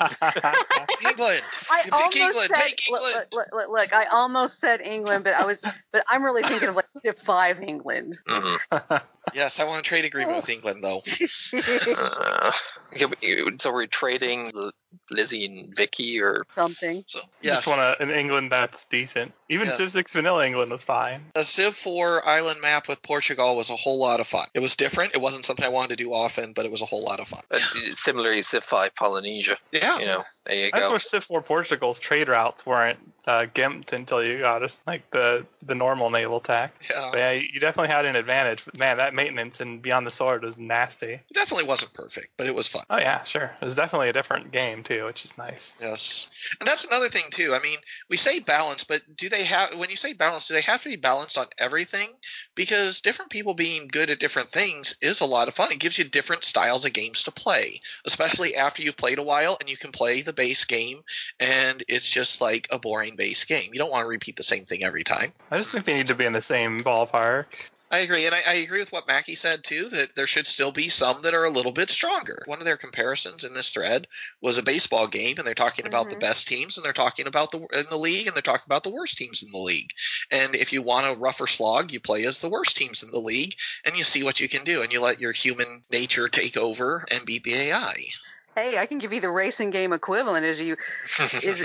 I You pick almost England. said, Pick look, England. look, look, look, I almost said England, but I was, but I'm really thinking of like Civ five England. Mm-hmm. Yes, I want a trade agreement with England, though. Uh, so we're trading Lizzie and Vicky, or Something. So You just yes, want a, an England that's decent. Even Yes. Civ six Vanilla England was fine. a Civ four island map with Portugal was a whole lot of fun. It was different. It wasn't something I wanted to do often, but it was a whole lot of fun. uh, similarly Civ five Polynesia. Yeah. You know, there you I just go. wish Civ four Portugal's trade routes weren't uh, gimped until you got us like the, the normal naval attack. Yeah. But yeah, you definitely had an advantage. But man, that maintenance in Beyond the Sword was nasty. It definitely wasn't perfect, but it was fun. Oh yeah, sure. It was definitely a different game too, which is nice. Yes. And that's another thing too. I mean, we say balance, but do they have when you say balance, do they have to be balanced on everything? Because different people being good at different things is a lot of fun. It gives you different styles of games to play, especially after you've played a while and you can play the base game and it's just like a boring base game. You don't want to repeat the same thing every time. I just think they need to be in the same ballpark. I agree, and I, I agree with what Mackie said too, that there should still be some that are a little bit stronger. One of their comparisons in this thread was a baseball game, and they're talking about the Mhm. best teams, and they're talking about the in the league, and they're talking about the worst teams in the league. And if you want a rougher slog, you play as the worst teams in the league, and you see what you can do, and you let your human nature take over and beat the A I. Hey, I can give you the racing game equivalent. Is you is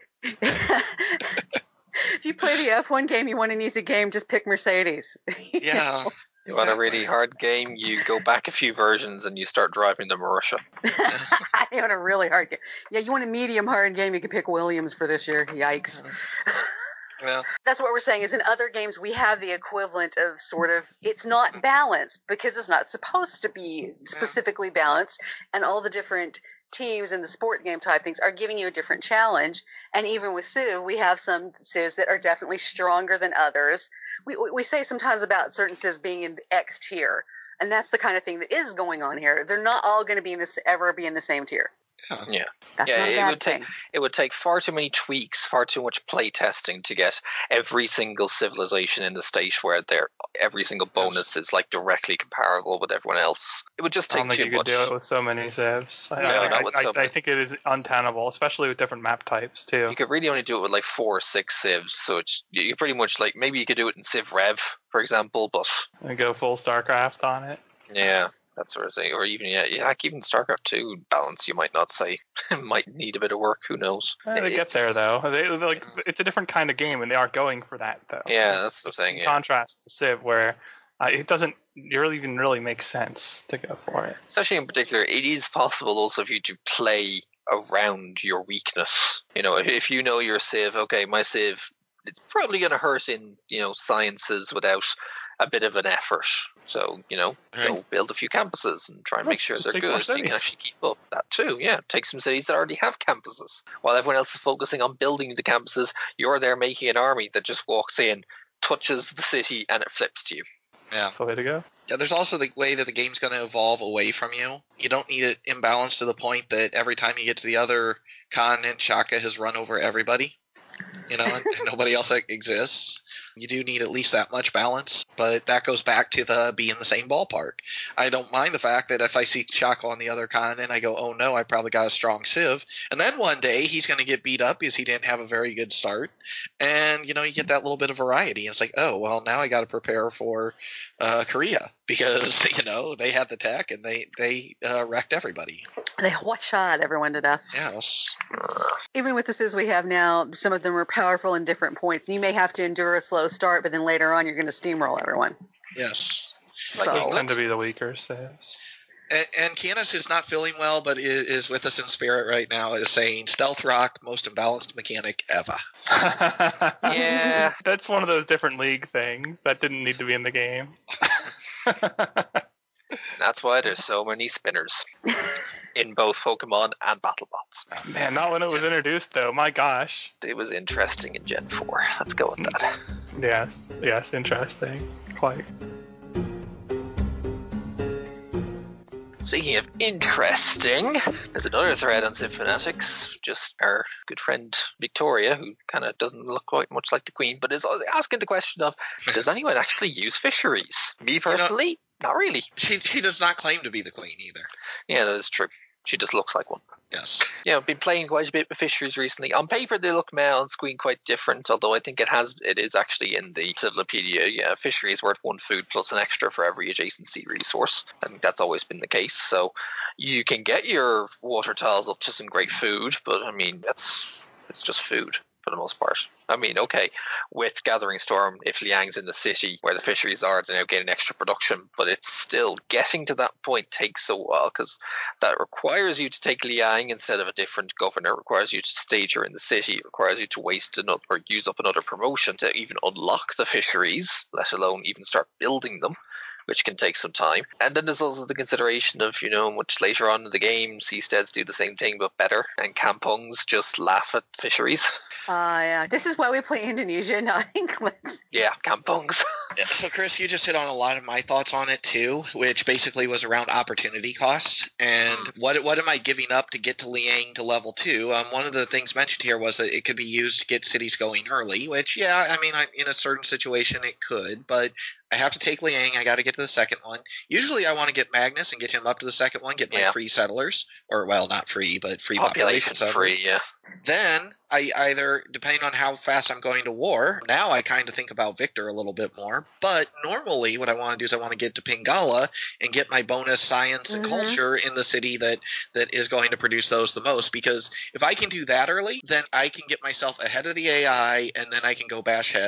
if you play the F one game, you want an easy game, just pick Mercedes. Yeah. You want a exactly. really hard game, you go back a few versions and you start driving the Marussia. You want a really hard game. Yeah, you want a medium hard game, you can pick Williams for this year. Yikes. Well, That's what we're saying is in other games we have the equivalent of sort of it's not balanced because it's not supposed to be specifically balanced, and all the different teams in the sport game type things are giving you a different challenge. And even with Civ, we have some Civs that are definitely stronger than others. We we say sometimes about certain Civs being in the X tier, and that's the kind of thing that is going on here. They're not all going to be in this ever be in the same tier. yeah. Yeah. That's yeah, not a it bad would thing. take it would take far too many tweaks, far too much play testing to get every single civilization in the state where their every single bonus is like directly comparable with everyone else. It would just I take don't think too you could much. do it with so many Civs. I, No, I, not I, with I, so I many. think it is untenable, especially with different map types too. You could really only do it with like four or six civs, so it's you you pretty much like maybe you could do it in Civ Rev, for example, but And go full StarCraft on it. yeah, that sort of thing. Or even yeah, yeah, like even StarCraft two balance, you might not say might need a bit of work. Who knows? Eh, they get It's- there though. They, like it's a different kind of game, and they are going for that though. Yeah, that's the It's thing. in Yeah. contrast to Civ, where uh, it doesn't really even really make sense to go for it. Especially in particular, it is possible also for you to play around your weakness. You know, if, if you know your Civ, okay, my Civ, it's probably going to hurt in, you know, sciences without a bit of an effort. So, you know, Right. go build a few campuses and try and Yeah, make sure just they're take more good so you can cities. actually keep up. That too, yeah. Take some cities that already have campuses. While everyone else is focusing on building the campuses, you're there making an army that just walks in, touches the city, and it flips to you. Yeah. That's the way to go. Yeah, there's also the way that the game's going to evolve away from you. You don't need it imbalanced to the point that every time you get to the other continent, Shaka has run over everybody, you know, and, and nobody else exists. You do need at least that much balance, but that goes back to the be in the same ballpark. I don't mind the fact that if I see Shaka on the other continent, I go, oh no, I probably got a strong Civ. And then one day he's going to get beat up because he didn't have a very good start. And, you know, you get that little bit of variety. And it's like, oh, well, now I got to prepare for uh, Korea because, you know, they had the tech and they, they uh, wrecked everybody. They one-shot everyone to death. Yes. Even with the Civs we have now, some of them are powerful in different points. You may have to endure a slow start, but then later on you're going to steamroll everyone. Yes. Like So- Those England. tend to be the weaker Civs. And, and Canis is not feeling well, but is, is with us in spirit right now, is saying Stealth Rock, most imbalanced mechanic ever. Yeah. That's one of those different league things that didn't need to be in the game. That's why there's so many spinners in both Pokemon and BattleBots. Man, not when it was introduced though. My gosh. It was interesting in Gen four. Let's go with that. Yes, yes, interesting. Quite. Speaking of interesting, there's another thread on Civ Fanatics. Just our good friend Victoria, who kind of doesn't look quite much like the Queen, but is asking the question of, does anyone actually use fisheries? Me personally, not really. She she does not claim to be the queen either. Yeah, that is true. She just looks like one. Yes. Yeah, I've been playing quite a bit with fisheries recently. On paper, they look now on screen quite different, although I think it has it is actually in the Civilopedia. Yeah, fishery is worth one food plus an extra for every adjacent sea resource. I think that's always been the case. So you can get your water tiles up to some great food, but I mean, that's it's just food for the most part. I mean, okay, with Gathering Storm, if Liang's in the city where the fisheries are, they're now getting extra production, but it's still getting to that point takes a while because that requires you to take Liang instead of a different governor. It requires you to stage her in the city. It requires you to waste another or use up another promotion to even unlock the fisheries, let alone even start building them, which can take some time. And then there's also the consideration of, you know, much later on in the game, seasteads do the same thing but better, and kampungs just laugh at fisheries. Ah, yeah. This is why we play Indonesia, not England. Yeah, kampungs. Yeah, so, Chris, you just hit on a lot of my thoughts on it, too, which basically was around opportunity costs and what what am I giving up to get to Liang to level two? Um, one of the things mentioned here was that it could be used to get cities going early, which, yeah, I mean, I, in a certain situation it could, but I have to take Liang. I got to get to the second one. Usually I want to get Magnus and get him up to the second one, get my Yeah. free settlers, or, well, not free, but free population, Population settlers. free, yeah. Then I either, depending on how fast I'm going to war, now I kind of think about Victor a little bit more. But normally what I want to do is I want to get to Pingala and get my bonus science and Mhm. culture in the city that, that is going to produce those the most. Because if I can do that early, then I can get myself ahead of the A I and then I can go bash heads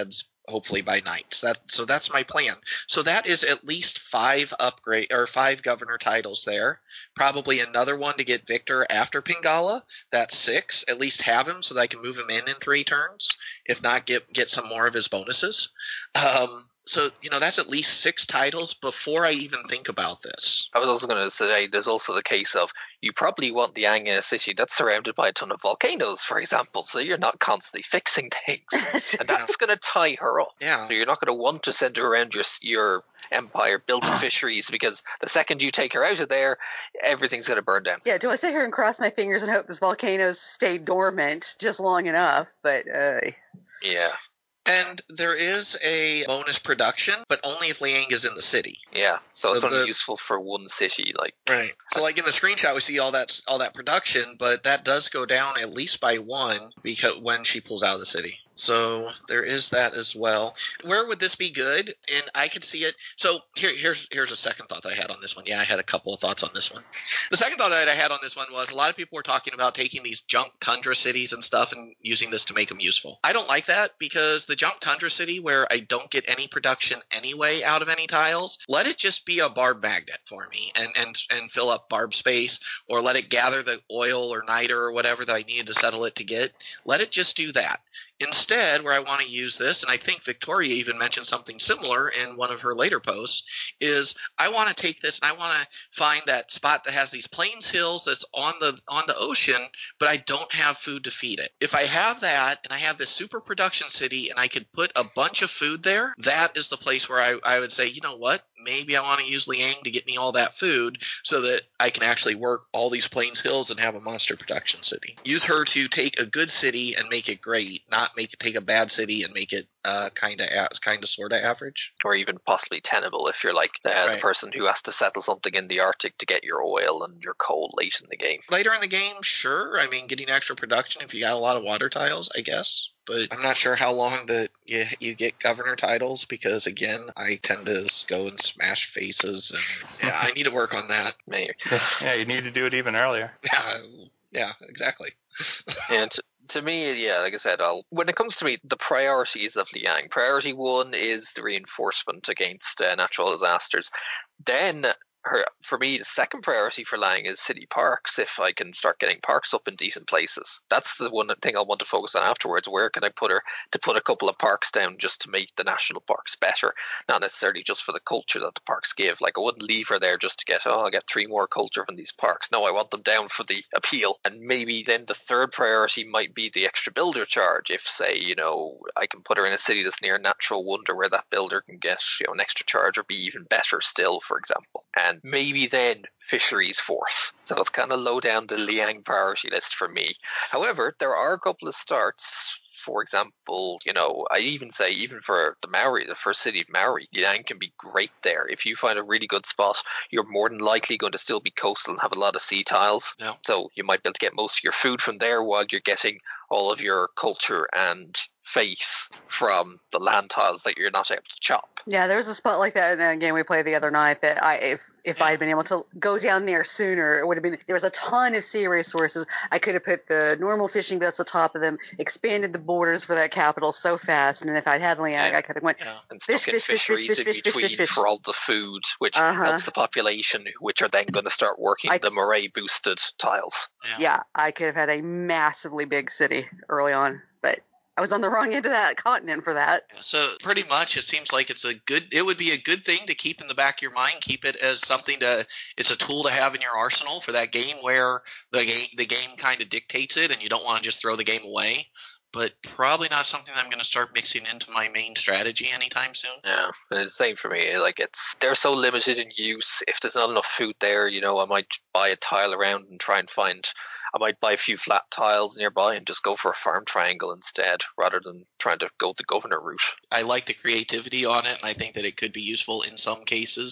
hopefully by night. That so that's my plan. So that is at least five upgrade or five governor titles there. Probably another one to get Victor after Pingala. That's six. At least have him so that I can move him in in three turns. If not, get get some more of his bonuses. Um, so you know that's at least six titles before I even think about this. I was also going to say there's also the case of you probably want Liang in a city that's surrounded by a ton of volcanoes, for example, so you're not constantly fixing things, and that's going to tie her up. Yeah. So you're not going to want to send her around your your empire building fisheries, because the second you take her out of there, everything's going to burn down. Yeah, do I sit here and cross my fingers and hope this volcanoes stay dormant just long enough? But uh, yeah. And there is a bonus production, but only if Liang is in the city. Yeah, so it's The- only the- useful for one city. Like, Right. So, like in the screenshot, we see all that all that production, but that does go down at least by one because when she pulls out of the city. So there is that as well. Where would this be good? And I could see it. So here, here's here's a second thought that I had on this one. Yeah, I had a couple of thoughts on this one. The second thought that I had on this one was a lot of people were talking about taking these junk tundra cities and stuff and using this to make them useful. I don't like that because the junk tundra city where I don't get any production anyway out of any tiles, let it just be a barb magnet for me and and and fill up barb space, or let it gather the oil or niter or whatever that I needed to settle it to get. Let it just do that. Instead, where I want to use this, and I think Victoria even mentioned something similar in one of her later posts, is I want to take this and I want to find that spot that has these plains hills that's on the on the ocean, but I don't have food to feed it. If I have that and I have this super production city and I could put a bunch of food there, that is the place where I, I would say, you know what, maybe I want to use Liang to get me all that food so that I can actually work all these plains hills and have a monster production city. Use her to take a good city and make it great, not make it take a bad city and make it uh, kind of kind of sort of average, or even possibly tenable if you're like the, Right. the person who has to settle something in the Arctic to get your oil and your coal late in the game. Later in the game, sure. I mean, getting extra production if you got a lot of water tiles, I guess. But I'm not sure how long that you, you get governor titles because, again, I tend to just go and smash faces. And yeah, I need to work on that. Maybe. Yeah, you need to do it even earlier. Yeah, yeah, exactly. And to, to me, yeah, like I said, I'll, when it comes to me, the priorities of Liang. Priority one is the reinforcement against uh, natural disasters. Then, her, for me, the second priority for Liang is city parks. If I can start getting parks up in decent places, that's the one thing I want to focus on afterwards. Where can I put her to put a couple of parks down just to make the national parks better? Not necessarily just for the culture that the parks give. Like, I wouldn't leave her there just to get, oh, I'll get three more culture from these parks. No, I want them down for the appeal. And maybe then the third priority might be the extra builder charge. If, say, you know, I can put her in a city that's near a natural wonder where that builder can get, you know, an extra charge or be even better still, for example. And maybe then fisheries fourth. So it's kind of low down the Liang priority list for me. However, there are a couple of starts. For example, you know, I even say even for the Maori, the first city of Maori, Liang can be great there. If you find a really good spot, you're more than likely going to still be coastal and have a lot of sea tiles. Yeah. So you might be able to get most of your food from there while you're getting all of your culture and faith from the land tiles that you're not able to chop. yeah, there was a spot like that in a game we played the other night that I, if if I had been able to go down there sooner, it would have been. There was a ton of sea resources. I could have put the normal fishing boats on top of them, expanded the borders for that capital so fast, and then if I'd had Liang, Yeah. I could have went. Yeah. And Fish, stuck in fish, fish, fish, fisheries fish, in fish, fish, between fish, fish. for all the food, which Uh-huh. helps the population, which are then going to start working I- the moray boosted tiles. Yeah, I could have had a massively big city early on, but I was on the wrong end of that continent for that. Yeah, so pretty much it seems like it's a good it would be a good thing to keep in the back of your mind, keep it as something to it's a tool to have in your arsenal for that game where the game the game kind of dictates it and you don't want to just throw the game away, but probably not something that I'm going to start mixing into my main strategy anytime soon. Yeah, and it's the same for me. Like, it's they're so limited in use. If there's not enough food there, you know, I might buy a tile around and try and find. I might buy a few flat tiles nearby and just go for a farm triangle instead, rather than trying to go the governor route. I like the creativity on it, and I think that it could be useful in some cases.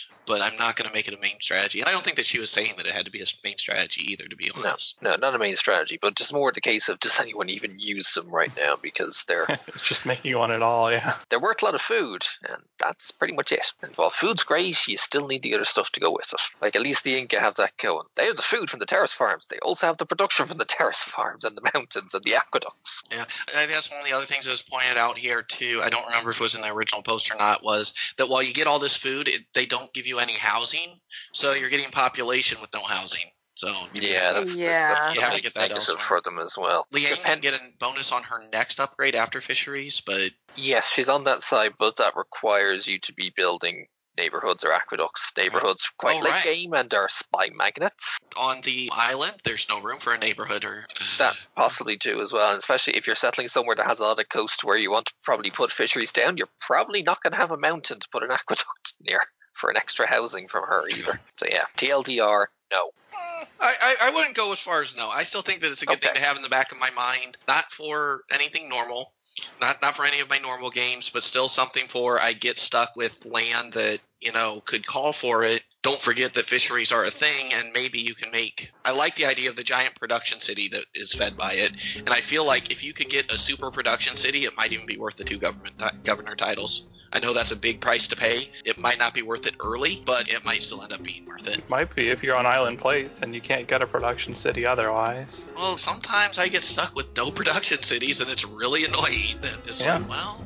but I'm not going to make it a main strategy. And I don't think that she was saying that it had to be a main strategy either, to be honest. No, no, not a main strategy, but just more the case of does anyone even use them right now, because they're It's just making one at all, yeah. they're worth a lot of food, and that's pretty much it. And while food's great, you still need the other stuff to go with it. Like, at least the Inca have that going. They have the food from the terrace farms. They also have the production from the terrace farms and the mountains and the aqueducts. Yeah, I think that's one of the other things that was pointed out here, too. I don't remember if it was in the original post or not, was that while you get all this food, it, they don't give you any housing, so you're getting population with no housing. So you Yeah, that's, Yeah. that's You the have to get that negative elsewhere. for them as well. Liang can Depend- get a bonus on her next upgrade after fisheries, but Yes, she's on that side, but that requires you to be building neighborhoods or aqueducts. Neighborhoods quite Oh, late right. game and are spy magnets. on the island, there's no room for a neighborhood or That possibly too as well, and especially if you're settling somewhere that has a lot of coast where you want to probably put fisheries down, you're probably not going to have a mountain to put an aqueduct near for an extra housing from her either. So yeah, T L D R, no. I, I, I wouldn't go as far as no. I still think that it's a good Okay. thing to have in the back of my mind, not for anything normal, not not for any of my normal games, but still something for I get stuck with land that, you know, could call for it. Don't forget that fisheries are a thing, and maybe you can make – I like the idea of the giant production city that is fed by it, and I feel like if you could get a super production city, it might even be worth the two government ti- governor titles. I know that's a big price to pay. It might not be worth it early, but it might still end up being worth it. Might be if you're on island plates and you can't get a production city otherwise. Well, sometimes I get stuck with no production cities, and it's really annoying. And it's Yeah. like, well,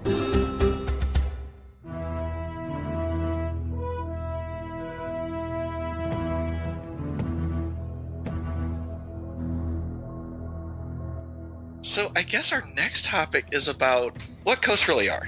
so I guess our next topic is about what coasts really are.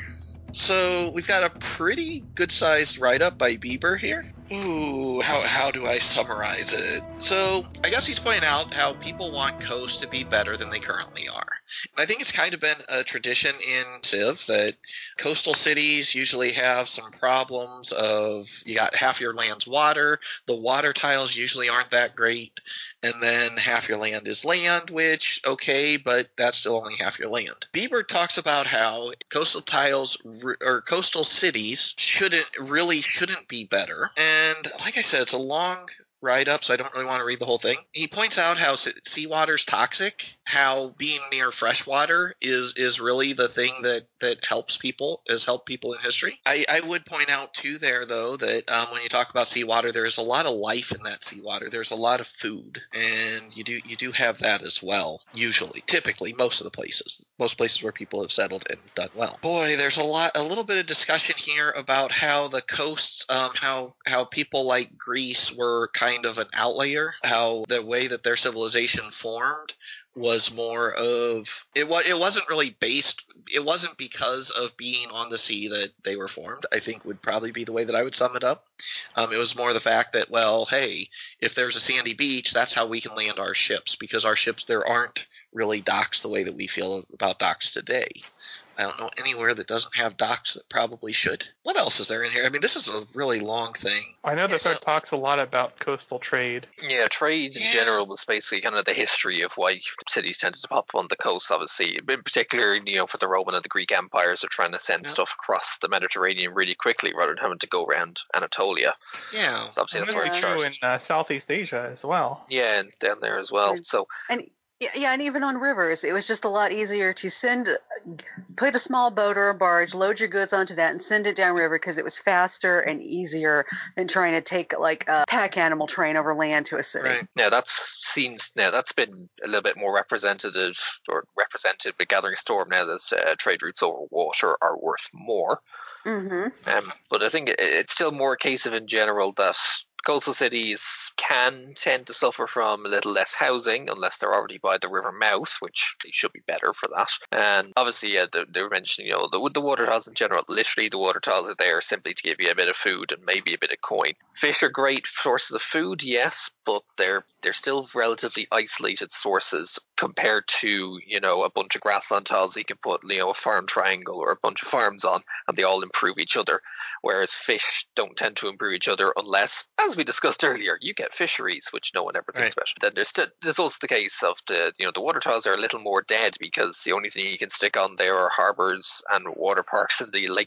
So we've got a pretty good-sized write-up by Bieber here. Ooh, how how do I summarize it? So I guess he's pointing out how people want coasts to be better than they currently are. And I think it's kind of been a tradition in Civ that coastal cities usually have some problems of you got half your land's water, the water tiles usually aren't that great, and then half your land is land, which, okay, but that's still only half your land. Bieber talks about how coastal tiles or coastal cities shouldn't really shouldn't be better. And like I said, it's a long write-up, so I don't really want to read the whole thing. He points out how seawater's toxic, how being near freshwater is is really the thing that, that helps people, has helped people in history. I, I would point out, too, there, though, that um, when you talk about seawater, there's a lot of life in that seawater. There's a lot of food, and you do you do have that as well, usually, typically, most of the places, most places where people have settled and done well. Boy, there's a lot, a little bit of discussion here about how the coasts, um, how how people like Greece were kind of an outlier, how the way that their civilization formed was more of it was it wasn't really based it wasn't because of being on the sea that they were formed, I think would probably be the way that I would sum it up. Um, it was more the fact that, well, hey, if there's a sandy beach, that's how we can land our ships, because our ships, there aren't really docks the way that we feel about docks today. I don't know anywhere that doesn't have docks that probably should. What else is there in here? I mean, this is a really long thing. I know that there talks a lot about coastal trade. Yeah, trade in Yeah. general was basically kind of the history of why cities tended to pop up on the coast, obviously. In particular, you know, for the Roman and the Greek empires are trying to send Yeah. stuff across the Mediterranean really quickly rather than having to go around Anatolia. Yeah. Obviously, that's where it Yeah. True started. in uh, Southeast Asia as well. Yeah, and down there as well. Right. So, And yeah, yeah, and even on rivers, it was just a lot easier to send, put a small boat or a barge, load your goods onto that, and send it downriver because it was faster and easier than trying to take like a pack animal train over land to a city. Right. yeah, that's seems now that's been a little bit more representative or represented with Gathering Storm now that uh, trade routes over water are worth more. Mm-hmm. Um, but I think it, it's still more a case of in general that coastal cities can tend to suffer from a little less housing unless they're already by the river mouth, which they should be better for that. And obviously, yeah, they, they were mentioning, you know, the, the water tiles in general, literally the water tiles are there simply to give you a bit of food and maybe a bit of coin. Fish are great sources of food, yes, but they're they're still relatively isolated sources compared to, you know, a bunch of grassland tiles you can put, you know, a farm triangle or a bunch of farms on and they all improve each other. Whereas fish don't tend to improve each other unless, as we discussed earlier, you get fisheries, which no one ever thinks Right. about. Then there's, st- there's also the case of the, you know, the water tiles are a little more dead because the only thing you can stick on there are harbors and water parks in the late game.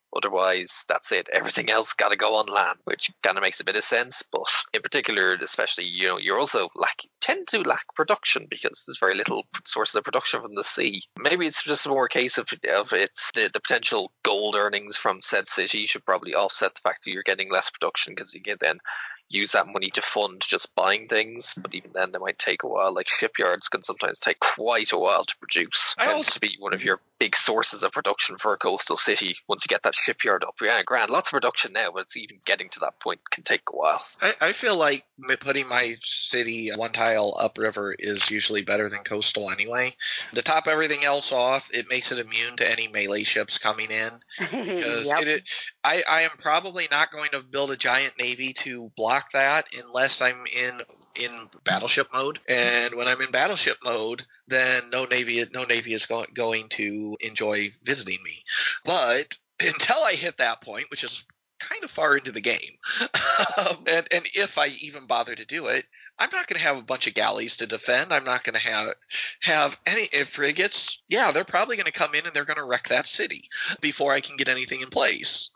Otherwise, that's it. Everything else got to go on land, which kind of makes a bit of sense. But in particular, especially, you know, you're also lack tend to lack production because there's very little sources of production from the sea. Maybe it's just more a case of, of it's the, the potential gold earnings from said city should probably offset the fact that you're getting less production, because you can then use that money to fund just buying things, but even then they might take a while. Like shipyards can sometimes take quite a while to produce. It tends to be one of your big sources of production for a coastal city once you get that shipyard up. Yeah, grand. Lots of production now, but it's even getting to that point can take a while. I, I feel like putting my city one tile upriver is usually better than coastal anyway. To top everything else off, it makes it immune to any melee ships coming in. Because Yep. it, it, I, I am probably not going to build a giant navy to block that unless I'm in in battleship mode. And when I'm in battleship mode, then no navy no navy is go- going to enjoy visiting me. But until I hit that point, which is kind of far into the game, um, and and if I even bother to do it, I'm not going to have a bunch of galleys to defend. I'm not going to have have any if frigates. Yeah, they're probably going to come in and they're going to wreck that city before I can get anything in place.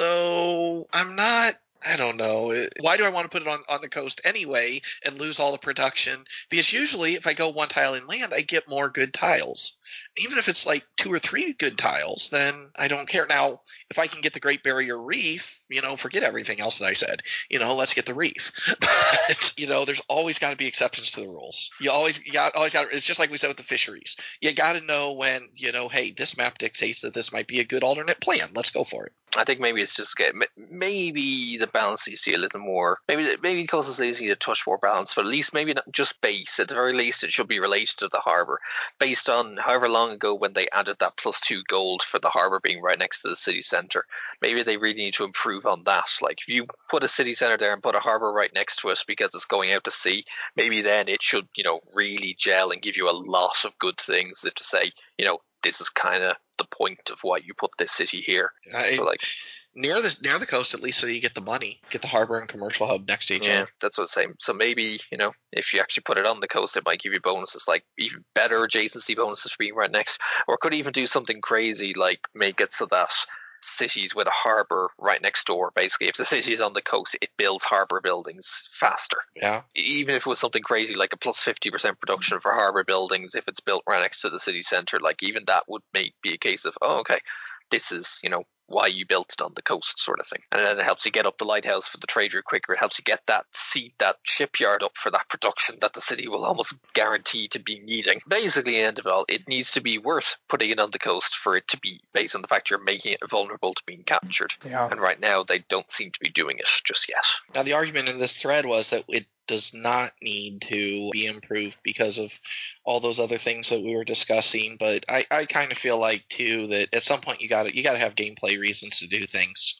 So I'm not. I don't know. Why do I want to put it on, on the coast anyway and lose all the production? Because usually if I go one tile inland, I get more good tiles. Even if it's like two or three good tiles, then I don't care. Now, if I can get the Great Barrier Reef, you know, forget everything else that I said. You know, let's get the reef. But, you know, there's always got to be exceptions to the rules. You always you got always got. It's just like we said with the fisheries. You got to know when, you know, hey, this map dictates that this might be a good alternate plan. Let's go for it. I think maybe it's just good. Maybe the balance you see a little more. Maybe maybe coastal cities need a touch more balance, but at least maybe not just base. At the very least, it should be related to the harbour, based on however long ago when they added that plus two gold for the harbour being right next to the city centre. Maybe they really need to improve on that. Like if you put a city centre there and put a harbour right next to it because it's going out to sea, maybe then it should, you know, really gel and give you a lot of good things. If to say, you know, this is kind of the point of why you put this city here. I, so like near the near the coast, at least, so you get the money, get the harbor and commercial hub next to each yeah, other. That's what I'm saying. So maybe, you know, if you actually put it on the coast, it might give you bonuses, like even better adjacency bonuses for being right next, or could even do something crazy like make it so that cities with a harbor right next door, basically, if the city is on the coast, it builds harbor buildings faster. Yeah. Even if it was something crazy like a plus fifty percent production for harbor buildings, if it's built right next to the city center, like even that would make be a case of, oh, okay, this is, you know, why you built it on the coast, sort of thing. And then it helps you get up the lighthouse for the trade route quicker. It helps you get that seat, that shipyard up for that production that the city will almost guarantee to be needing. Basically, end of it all, it needs to be worth putting it on the coast for it to be, based on the fact you're making it vulnerable to being captured. Yeah. And right now, they don't seem to be doing it just yet. Now, the argument in this thread was that it does not need to be improved because of all those other things that we were discussing. But I, I kind of feel like too that at some point you got to you got to have gameplay reasons to do things.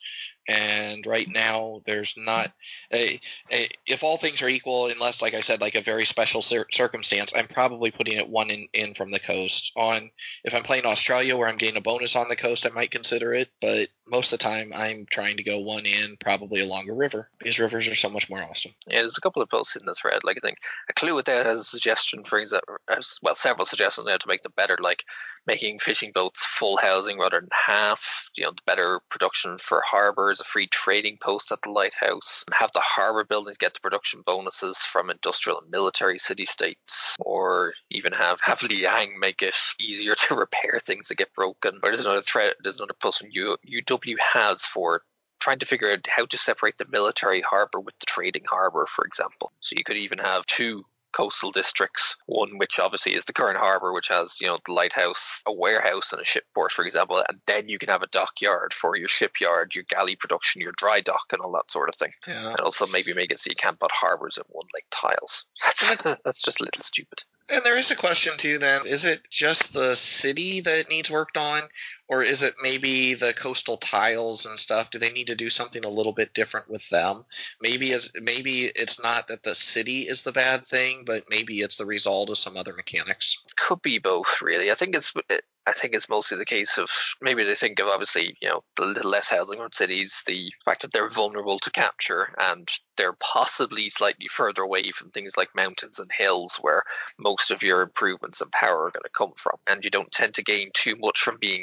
And right now, there's not a, a, if all things are equal, unless, like I said, like a very special cir- circumstance, I'm probably putting it one in, in from the coast. On if I'm playing Australia, where I'm getting a bonus on the coast, I might consider it. But most of the time, I'm trying to go one in, probably along a river. These rivers are so much more awesome. Yeah, there's a couple of posts in the thread. Like I think a clue with that has a suggestion for example, well, several suggestions now to make them better, like making fishing boats full housing rather than half. You know, the better production for harbors. A free trading post at the lighthouse, have the harbour buildings get the production bonuses from industrial and military city-states, or even have have Liang make it easier to repair things that get broken. Or there's another thread, there's another post on U, UW has for trying to figure out how to separate the military harbour with the trading harbour, for example. So you could even have two coastal districts, one which obviously is the current harbour, which has, you know, the lighthouse, a warehouse and a shipport, for example, and then you can have a dockyard for your shipyard, your galley production, your dry dock and all that sort of thing. Yeah. And also maybe make it so you can't put harbours in one like tiles. That's just a little stupid. And there is a question too then, is it just the city that it needs worked on, or is it maybe the coastal tiles and stuff? Do they need to do something a little bit different with them? Maybe as maybe it's not that the city is the bad thing, but maybe it's the result of some other mechanics. Could be both, really. I think it's I think it's mostly the case of maybe they think of obviously, you know, the little less housing rich cities, the fact that they're vulnerable to capture and they're possibly slightly further away from things like mountains and hills where most of your improvements and power are going to come from. And you don't tend to gain too much from being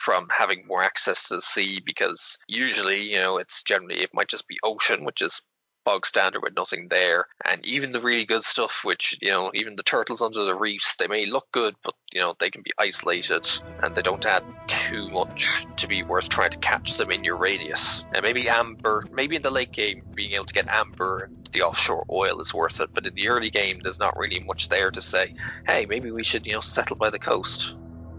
from having more access to the sea, because usually, you know, it's generally, it might just be ocean, which is bog standard with nothing there. And even the really good stuff, which, you know, even the turtles under the reefs, they may look good, but, you know, they can be isolated and they don't add too much to be worth trying to catch them in your radius. And maybe amber, maybe in the late game, being able to get amber and the offshore oil is worth it, but in the early game, there's not really much there to say, hey, maybe we should, you know, settle by the coast.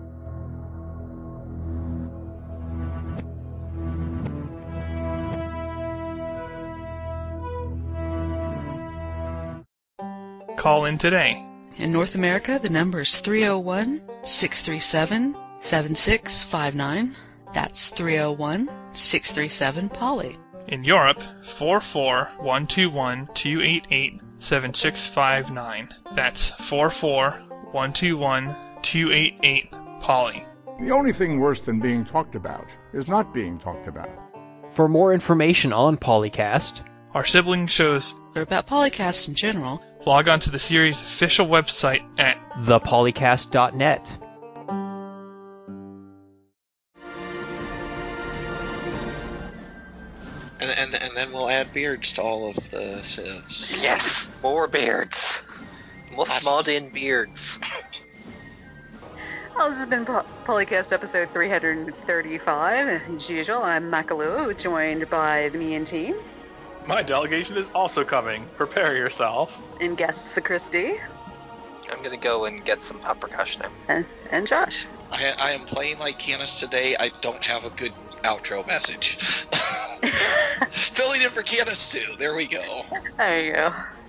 Call in today. In North America, the number is three oh one, six three seven, seven six five nine. That's three oh one, six three seven, Polly. In Europe, four four one two one two eight eight seven six five nine. That's four four one two one two eight eight, Polly. The only thing worse than being talked about is not being talked about. For more information on Polycast, our sibling shows, or about Polycast in general, log on to the series' official website at the polycast dot net. And, and and then we'll add beards to all of the civs. Yes, more beards. Must mod in beards. Well, this has been po- Polycast episode three thirty-five. As usual, I'm Makalu, joined by the me and team. My delegation is also coming. Prepare yourself. And guests, the Christy. I'm gonna go and get some paprikash now. And, and Josh. I, I am playing like Canis today. I don't have a good outro message. Filling in for Canis too. There we go. There you go.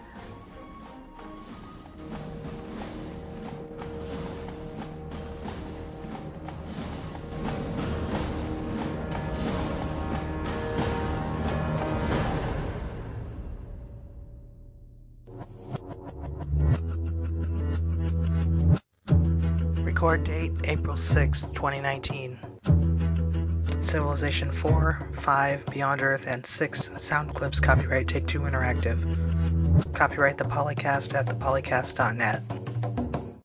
Record date April sixth, twenty nineteen. Civilization four, five, Beyond Earth, and six sound clips copyright Take-Two Interactive. Copyright The Polycast at the polycast dot net.